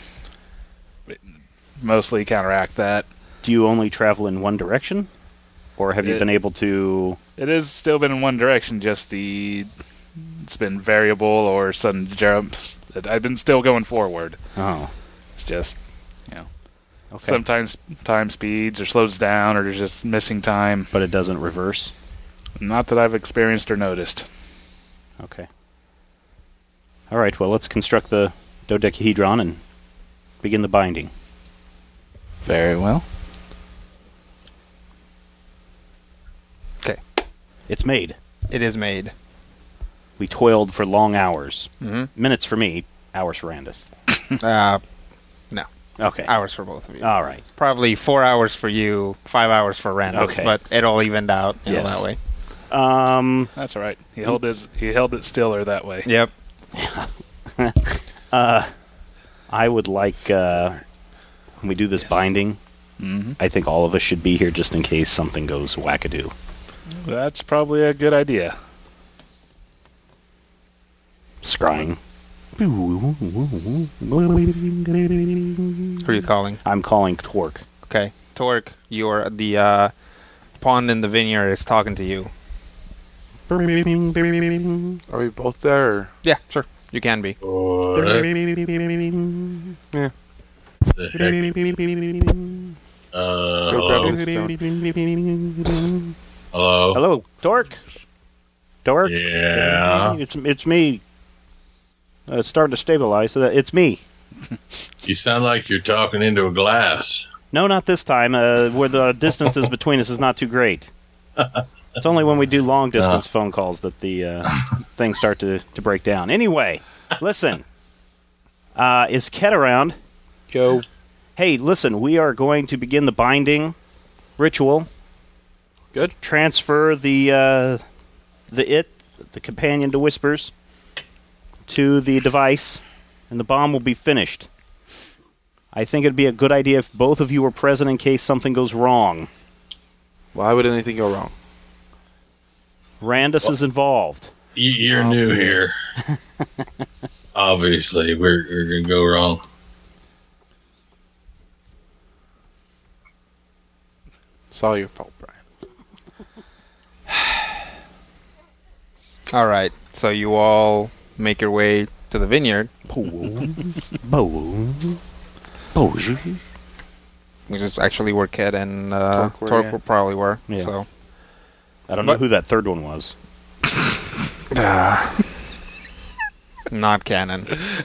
mostly counteract that. Do you only travel in one direction? Or have you It- been able to... It has still been in one direction, just the it's been variable or sudden jumps. I've been still going forward. Oh, It's just, you know, okay. sometimes time speeds or slows down or there's just missing time. But it doesn't reverse? Not that I've experienced or noticed. Okay. All right, well, let's construct the dodecahedron and begin the binding. Very well. Okay. It's made. It is made. We toiled for long hours. Mm-hmm. Minutes for me, hours for Randus. Uh, Okay. hours for both of you. All right. Probably four hours for you, five hours for Randall. Okay. But it all evened out you know, Yes. that way. Um, That's all right. He held his he held it stiller that way. Yep. uh, I would like, uh, when we do this binding, Mm-hmm. I think all of us should be here just in case something goes wackadoo. That's probably a good idea. Scrying. Who are you calling? I'm calling Torque. Okay. Torque, you're the uh, pawn in the vineyard is talking to you. Are we both there? Or? Yeah, sure. You can be. What Yeah. the heck? Uh, Go grab hello? it. Hello? Hello, Torque. Torque. Yeah. It's it's me. Uh, it's starting to stabilize. So that it's me. You sound like you're talking into a glass. No, not this time. Uh, where the distances between us is not too great. It's only when we do long distance Uh. phone calls that the uh, things start to, to break down. Anyway, listen. Uh, is Ket around? Yo. Hey, listen. We are going to begin the binding ritual. Good. Transfer the uh, the it, the companion to Whispers, to the device, and the bomb will be finished. I think it'd be a good idea if both of you were present in case something goes wrong. Why would anything go wrong? Randus is involved. You, you're new here. Obviously, we're, we're going to go wrong. It's all your fault, Brian. All right. So you all make your way to the vineyard, which is actually where Ked and uh, Torque were, Torque yeah. were probably were. Yeah. So I don't know But- who that third one was. not canon.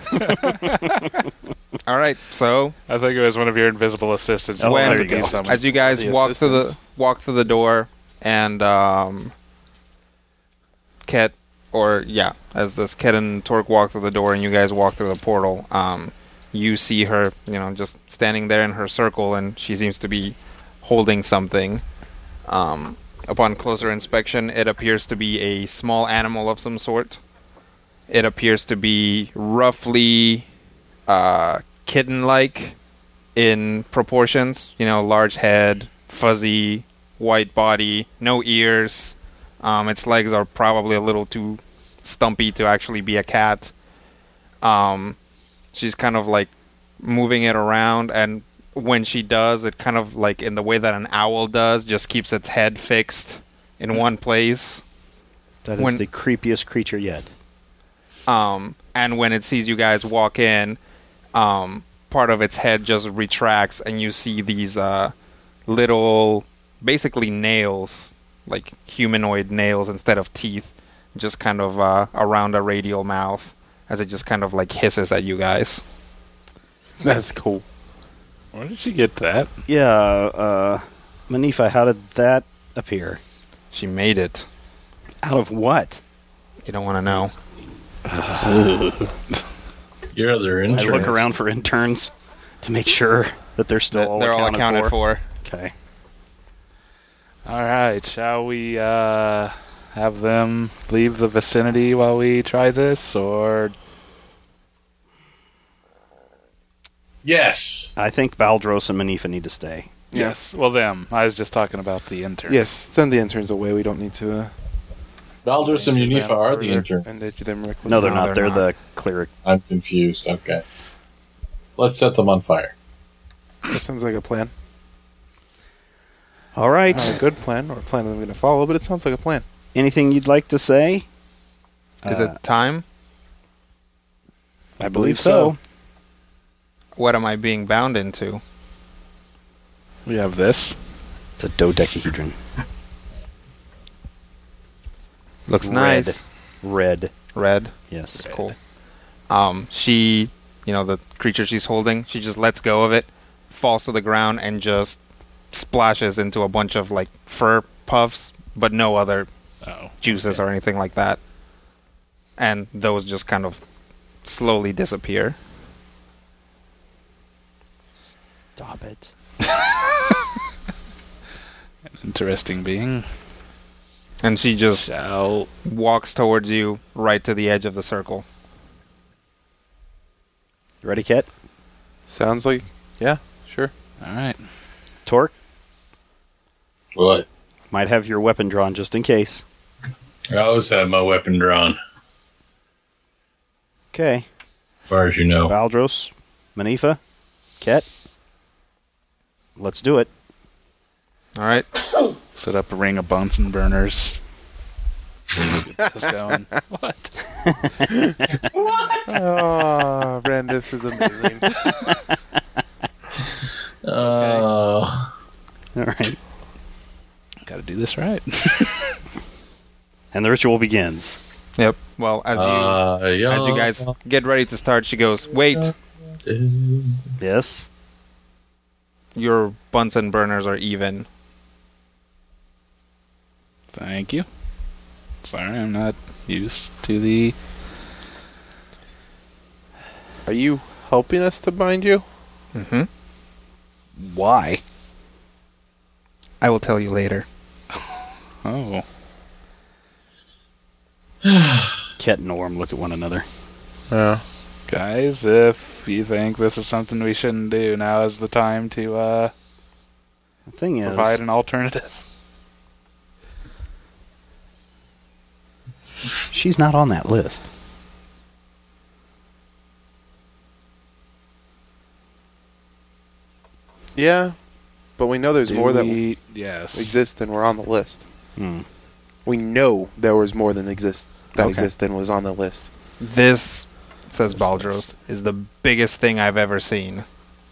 All right. So I think it was one of your invisible assistants. Oh, when there you go. Someone. as you guys The walk through the assistants. walk through the door, and um, Ket or yeah, as this Ket and Torque walk through the door, and you guys walk through the portal, um, you see her, you know, just standing there in her circle, and she seems to be holding something. Um, upon closer inspection, it appears to be a small animal of some sort. It appears to be roughly uh, kitten-like in proportions. You know, large head, fuzzy, white body, no ears. Um, its legs are probably a little too stumpy to actually be a cat. Um, she's kind of like moving it around, and when she does, it kind of like in the way that an owl does, just keeps its head fixed in one place. That is When- the creepiest creature yet. Um, and when it sees you guys walk in, um, part of its head just retracts, and you see these uh, little, basically nails, like humanoid nails instead of teeth, just kind of uh, around a radial mouth, as it just kind of like hisses at you guys. That's cool. Where did she get that? Yeah, uh, Manifa, how did that appear? She made it. Out of what? You don't want to know. Your other I interest. look around for interns. to make sure that they're still That all they're all accounted, accounted for. Okay. All right, shall we uh, have them leave the vicinity while we try this, or Yes. I think Baldros and Manifa need to stay. yes? Well, them. I was just talking about the interns. Yes, send the interns away. We don't need to uh, Baldur's and Danger Unifa them are the further. intern. bandage them recklessly. No, they're No, not. they're They're, not. the cleric. I'm confused. Okay. Let's set them on fire. That sounds like a plan. All right. Not a good plan, or a plan that I'm going to follow, but it sounds like a plan. Anything you'd like to say? Is Uh, it time? I believe so. What am I being bound into? We have this. It's a dodecahedron. Looks Red. nice. Red. Red. Yes. Cool. Um, she, you know, the creature she's holding, she just lets go of it, falls to the ground, and just splashes into a bunch of like fur puffs, but no other Oh, juices okay. or anything like that. And those just kind of slowly disappear. Stop it. Interesting being. And she just Shall walks towards you right to the edge of the circle. You ready, Ket? Sounds like, yeah, sure. all right. Torque? What? Might have your weapon drawn just in case. I always have my weapon drawn, Okay. as far as you know. Baldros, Manifa, Ket. Let's do it. All right. Set up a ring of Bunsen burners. Get this going. What? Oh, Brandis is amazing. Oh. All right. Got to do this right. And the ritual begins. Yep. Well, as you Uh, as you guys get ready to start, she goes, "Wait, Yes. your Bunsen burners are even." Thank you. Sorry, I'm not used to the. Are you helping us to bind you? Mm-hmm. Why? I will tell you later. Oh. Ket and Orm look at one another. Yeah. Guys, if you think this is something we shouldn't do, now is the time to uh, The thing is, provide an alternative. she's not on that list. Yeah, but we know there's Do more that we- yes. exist than were on the list. Hmm. We know there was more than exist that Okay. exist than was on the list. This, says This Baldros, list. is the biggest thing I've ever seen.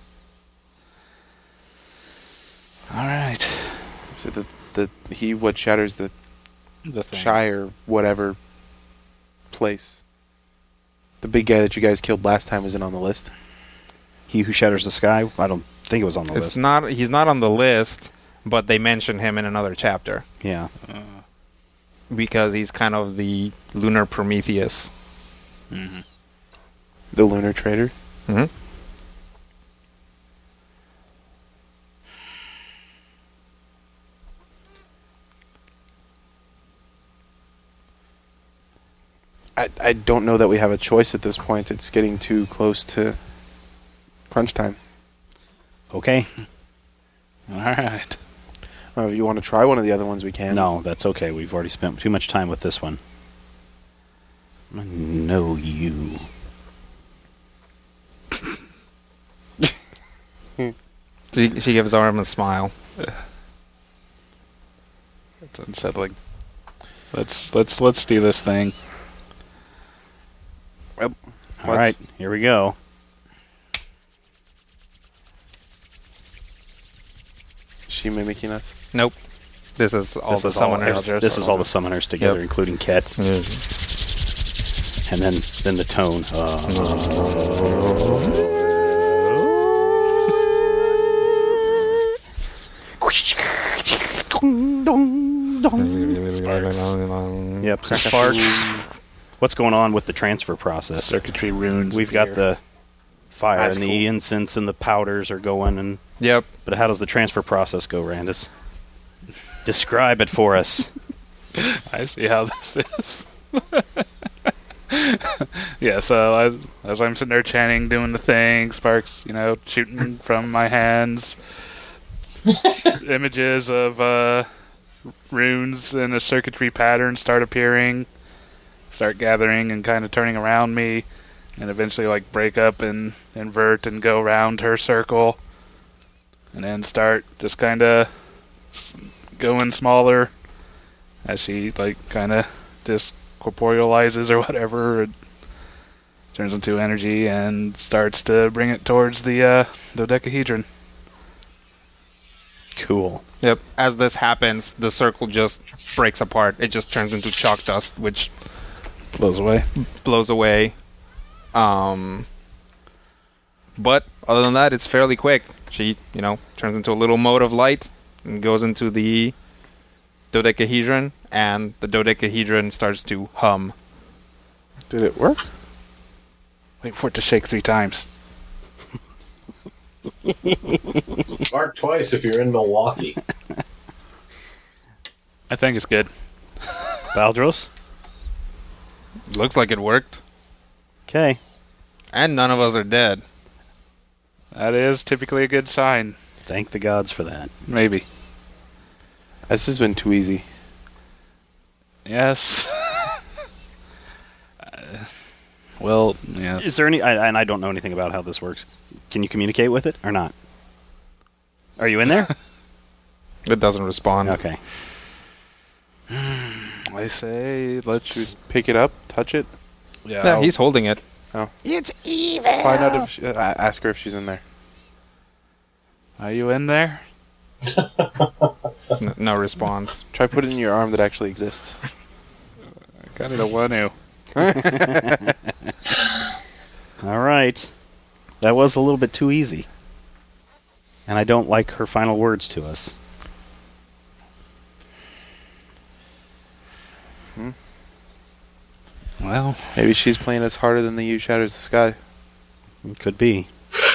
All right. So the the he what shatters the The thing. Shire whatever place. The big guy that you guys killed last time isn't on the list. He who shatters the sky. I don't think it was on the It's list. not. He's not on the list, but they mention him in another chapter Yeah. Uh, because he's kind of the lunar Prometheus. hmm The lunar trader. Mm-hmm. I I don't know that we have a choice at this point. It's getting too close to crunch time. Okay. All right. Uh, if you want to try one of the other ones, we can. No, that's okay. We've already spent too much time with this one. I know you. She, she gives Arm a smile. It's unsettling. Let's let's let's do this thing. Yep. All Let's- right, here we go. Is she mimicking us? Nope. This is all this the is all, summoners. this is all the summoners together, Yep. including Ket, and then then the tone. Uh, yep, sparks. What's going on with the transfer process? Circuitry runes. We've got appear. the fire, That's and the cool. incense and the powders are going. And Yep. but how does the transfer process go, Randus? Describe it for us. I see how this is. Yeah, so as, as I'm sitting there chanting, doing the thing, sparks, you know, shooting from my hands, images of uh, runes in a circuitry pattern start appearing, start gathering and kind of turning around me, and eventually like break up and invert and go around her circle, and then start just kind of going smaller as she like kind of just corporealizes or whatever. It turns into energy and starts to bring it towards the uh, dodecahedron. Cool. Yep. As this happens, the circle just breaks apart. It just turns into chalk dust, which Blows away. blows away. Um, but other than that, it's fairly quick. She, you know, turns into a little mote of light and goes into the dodecahedron, and the dodecahedron starts to hum. Did it work? Wait for it to shake three times. Mark twice if you're in Milwaukee. I think it's good. Baldros? Looks like it worked. Okay. And none of us are dead. That is typically a good sign. Thank the gods for that. Maybe. This has been too easy. Yes. Uh, well, yes. Is there any... I, and I don't know anything about how this works. Can you communicate with it or not? Are you in there? It doesn't respond. Okay. I say Should we let's. pick it up, touch it, Yeah, Yeah, I'll- he's holding it. find out if she, uh, ask her if she's in there. Are you in there? N- no response. Try put it in your arm that actually exists. I kind of don't want to. All right. That was a little bit too easy. And I don't like her final words to us. Well, Maybe she's playing us harder than the U shatters the sky. It could be.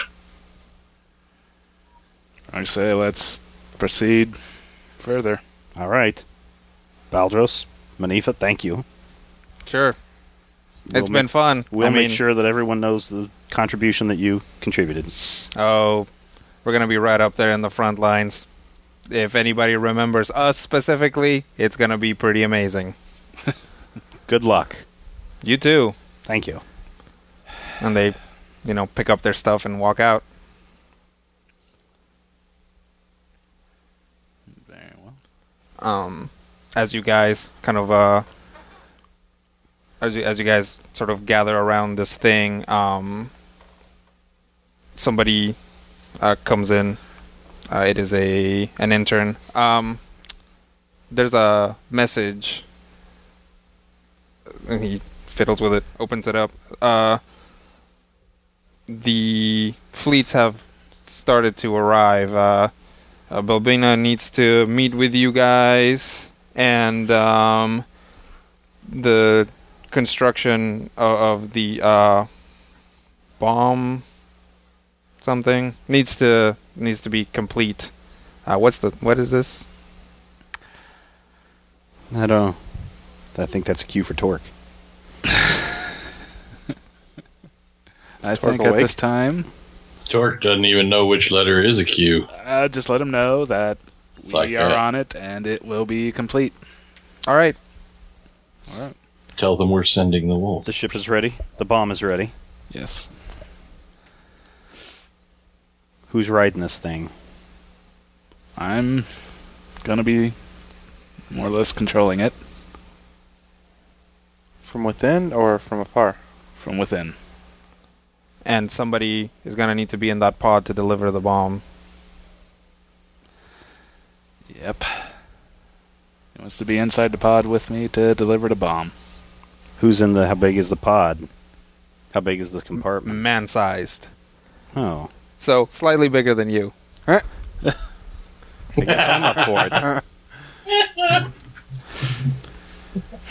I say let's proceed further. All right. Baldros, Manifa, thank you. Sure. We'll It's ma- been fun. We'll I make mean, sure that everyone knows the contribution that you contributed. Oh, we're going to be right up there in the front lines. If anybody remembers us specifically, it's going to be pretty amazing. Good luck. You too. Thank you. And they, you know, pick up their stuff and walk out. Very well. Um, as you guys kind of, uh, as you, as you guys sort of gather around this thing, um, somebody uh, comes in. Uh, it is a an intern. Um, there's a message. And he fiddles with it, opens it up. Uh, the fleets have started to arrive. Uh, uh, Balbina needs to meet with you guys, and um, the construction of, of the uh, bomb something needs to needs to be complete. Uh, what's the what is this? I don't know. I think that's a cue for Torque. I Torque think at awake? this time, Torque doesn't even know which letter is a Q. uh, just let him know that we Like are that. on it and it will be complete. All right. All right. Tell them we're sending the wolf. The ship is ready. The bomb is ready. Yes. Who's riding this thing? I'm gonna be more or less controlling it From within or from afar? from within. And somebody is gonna need to be in that pod to deliver the bomb. Yep. He wants to be inside the pod with me to deliver the bomb. Who's in the... How big is the pod? How big is the compartment? Man-sized. Oh. So, slightly bigger than you. I guess I'm up for it.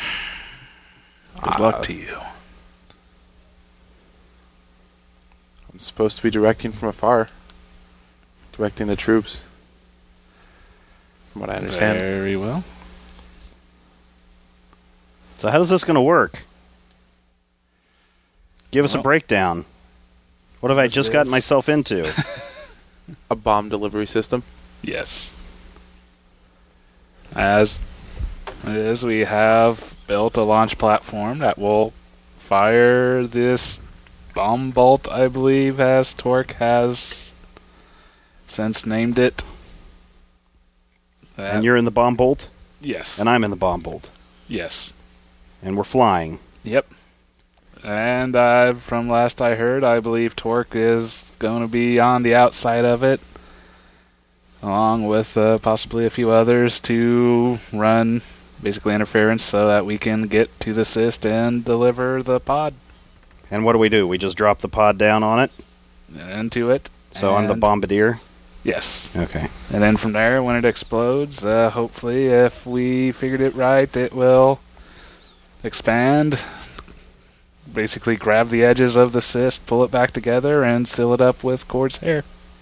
Good luck to you. supposed to be directing from afar, directing the troops. From what I understand. Very well. So how is this going to work? Give us Well, a breakdown. What have I as just it gotten is- myself into? A bomb delivery system. Yes. As it is, we have built a launch platform that will fire this bomb bolt, I believe, as Torque has since named it. That- And you're in the bomb bolt, yes. and I'm in the bomb bolt, yes. and we're flying. Yep. And uh, from last I heard, I believe Torque is going to be on the outside of it, along with uh, possibly a few others to run basically interference so that we can get to the cyst and deliver the pod And what do we do? We just drop the pod down on it? into it. So I'm the and- bombardier? Yes. Okay. And then from there, when it explodes, uh, hopefully, if we figured it right, it will expand, basically grab the edges of the cyst, pull it back together, and seal it up with Cord's hair.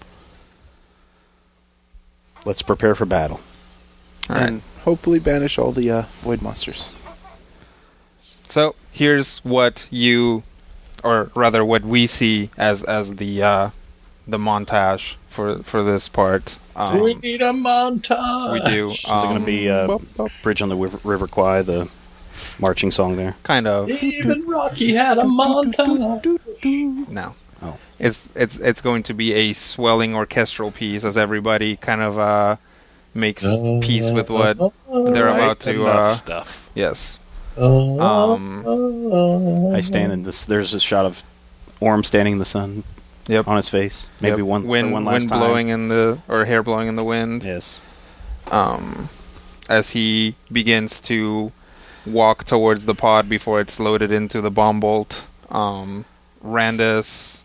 Let's prepare for battle. All right. And hopefully banish all the uh, void monsters. So here's what you, or rather, what we see as as the uh, the montage for for this part. Um, we need a montage. we do. Is it Um, going to be uh, Bridge on the River, River Kwai, the marching song there? kind of Even Rocky had a montage. no. Oh. It's it's it's going to be a swelling orchestral piece as everybody kind of uh, makes peace with what they're Right about to. enough Uh, stuff. yes. Um, I stand in this. There's a shot of Orm standing in the sun Yep. on his face. Maybe Yep. one, for wind, one last wind time. blowing in the or hair blowing in the wind. Yes. Um, as he begins to walk towards the pod before it's loaded into the bomb bolt. Um, Randus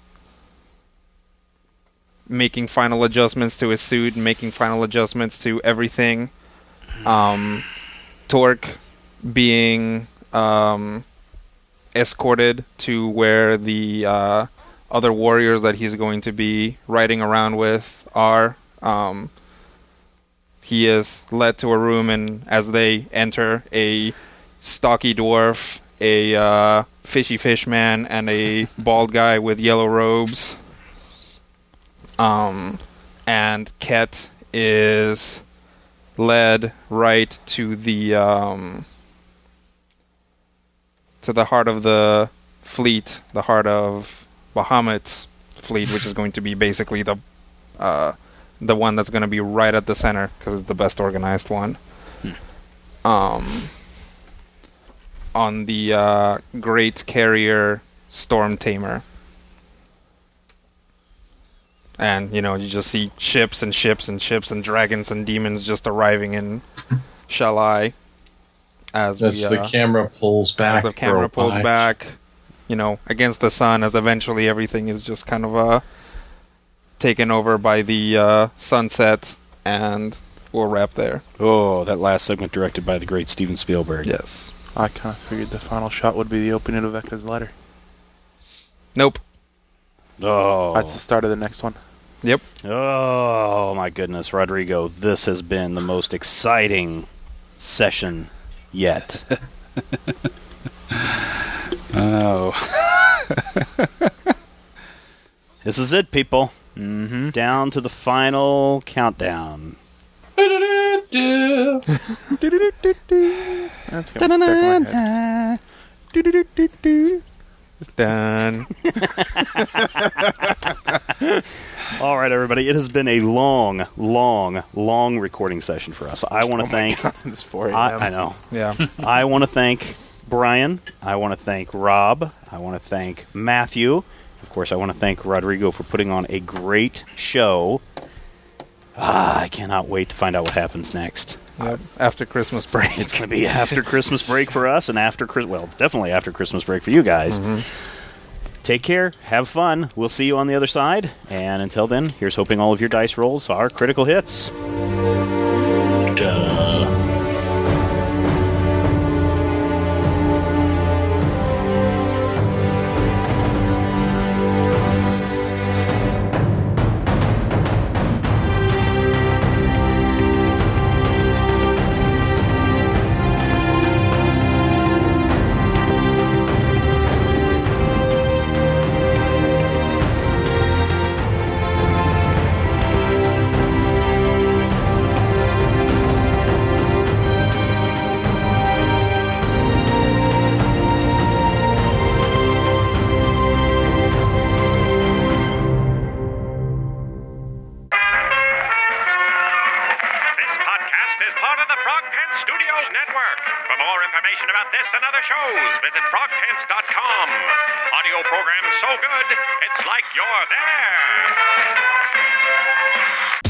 making final adjustments to his suit, making final adjustments to everything. Um, Torque being um, escorted to where the uh, other warriors that he's going to be riding around with are. Um, he is led to a room, and as they enter, a stocky dwarf, a uh, fishy fish man, and a bald guy with yellow robes. Um, and Ket is led right to the um, to the heart of the fleet, the heart of Bahamut's fleet, which is going to be basically the uh, the one that's going to be right at the center because it's the best organized one. Hmm. Um, on the uh, great carrier Storm Tamer. And, you know, you just see ships and ships and ships and dragons and demons just arriving in Shalai. As That's we, uh, the camera pulls back. as the camera for pulls five. back, you know, against the sun, as eventually everything is just kind of uh, taken over by the uh, sunset, and we'll wrap there. Oh, that last segment directed by the great Steven Spielberg. Yes. I kind of figured the final shot would be the opening of Vecna's letter. Nope. Oh. That's the start of the next one. Yep. Oh, my goodness, Rodrigo. This has been the most exciting session yet. Oh. This is it, people. Mm-hmm. Down to the final countdown. That's gonna stick in my head. Done. All right, everybody. It has been a long, long, long recording session for us. I want to thank. It's four a.m. I, I know. Yeah. I want to thank Brian. I want to thank Rob. I want to thank Matthew. Of course, I want to thank Rodrigo for putting on a great show. Ah, I cannot wait to find out what happens next. Yep. After Christmas break. It's going to be after Christmas break for us, and after Chris- well, definitely after Christmas break for you guys. Mhm. Take care. Have fun. We'll see you on the other side. And until then, here's hoping all of your dice rolls are critical hits. Duh. information about this and other shows, visit frog pants dot com. Audio program so good, it's like you're there.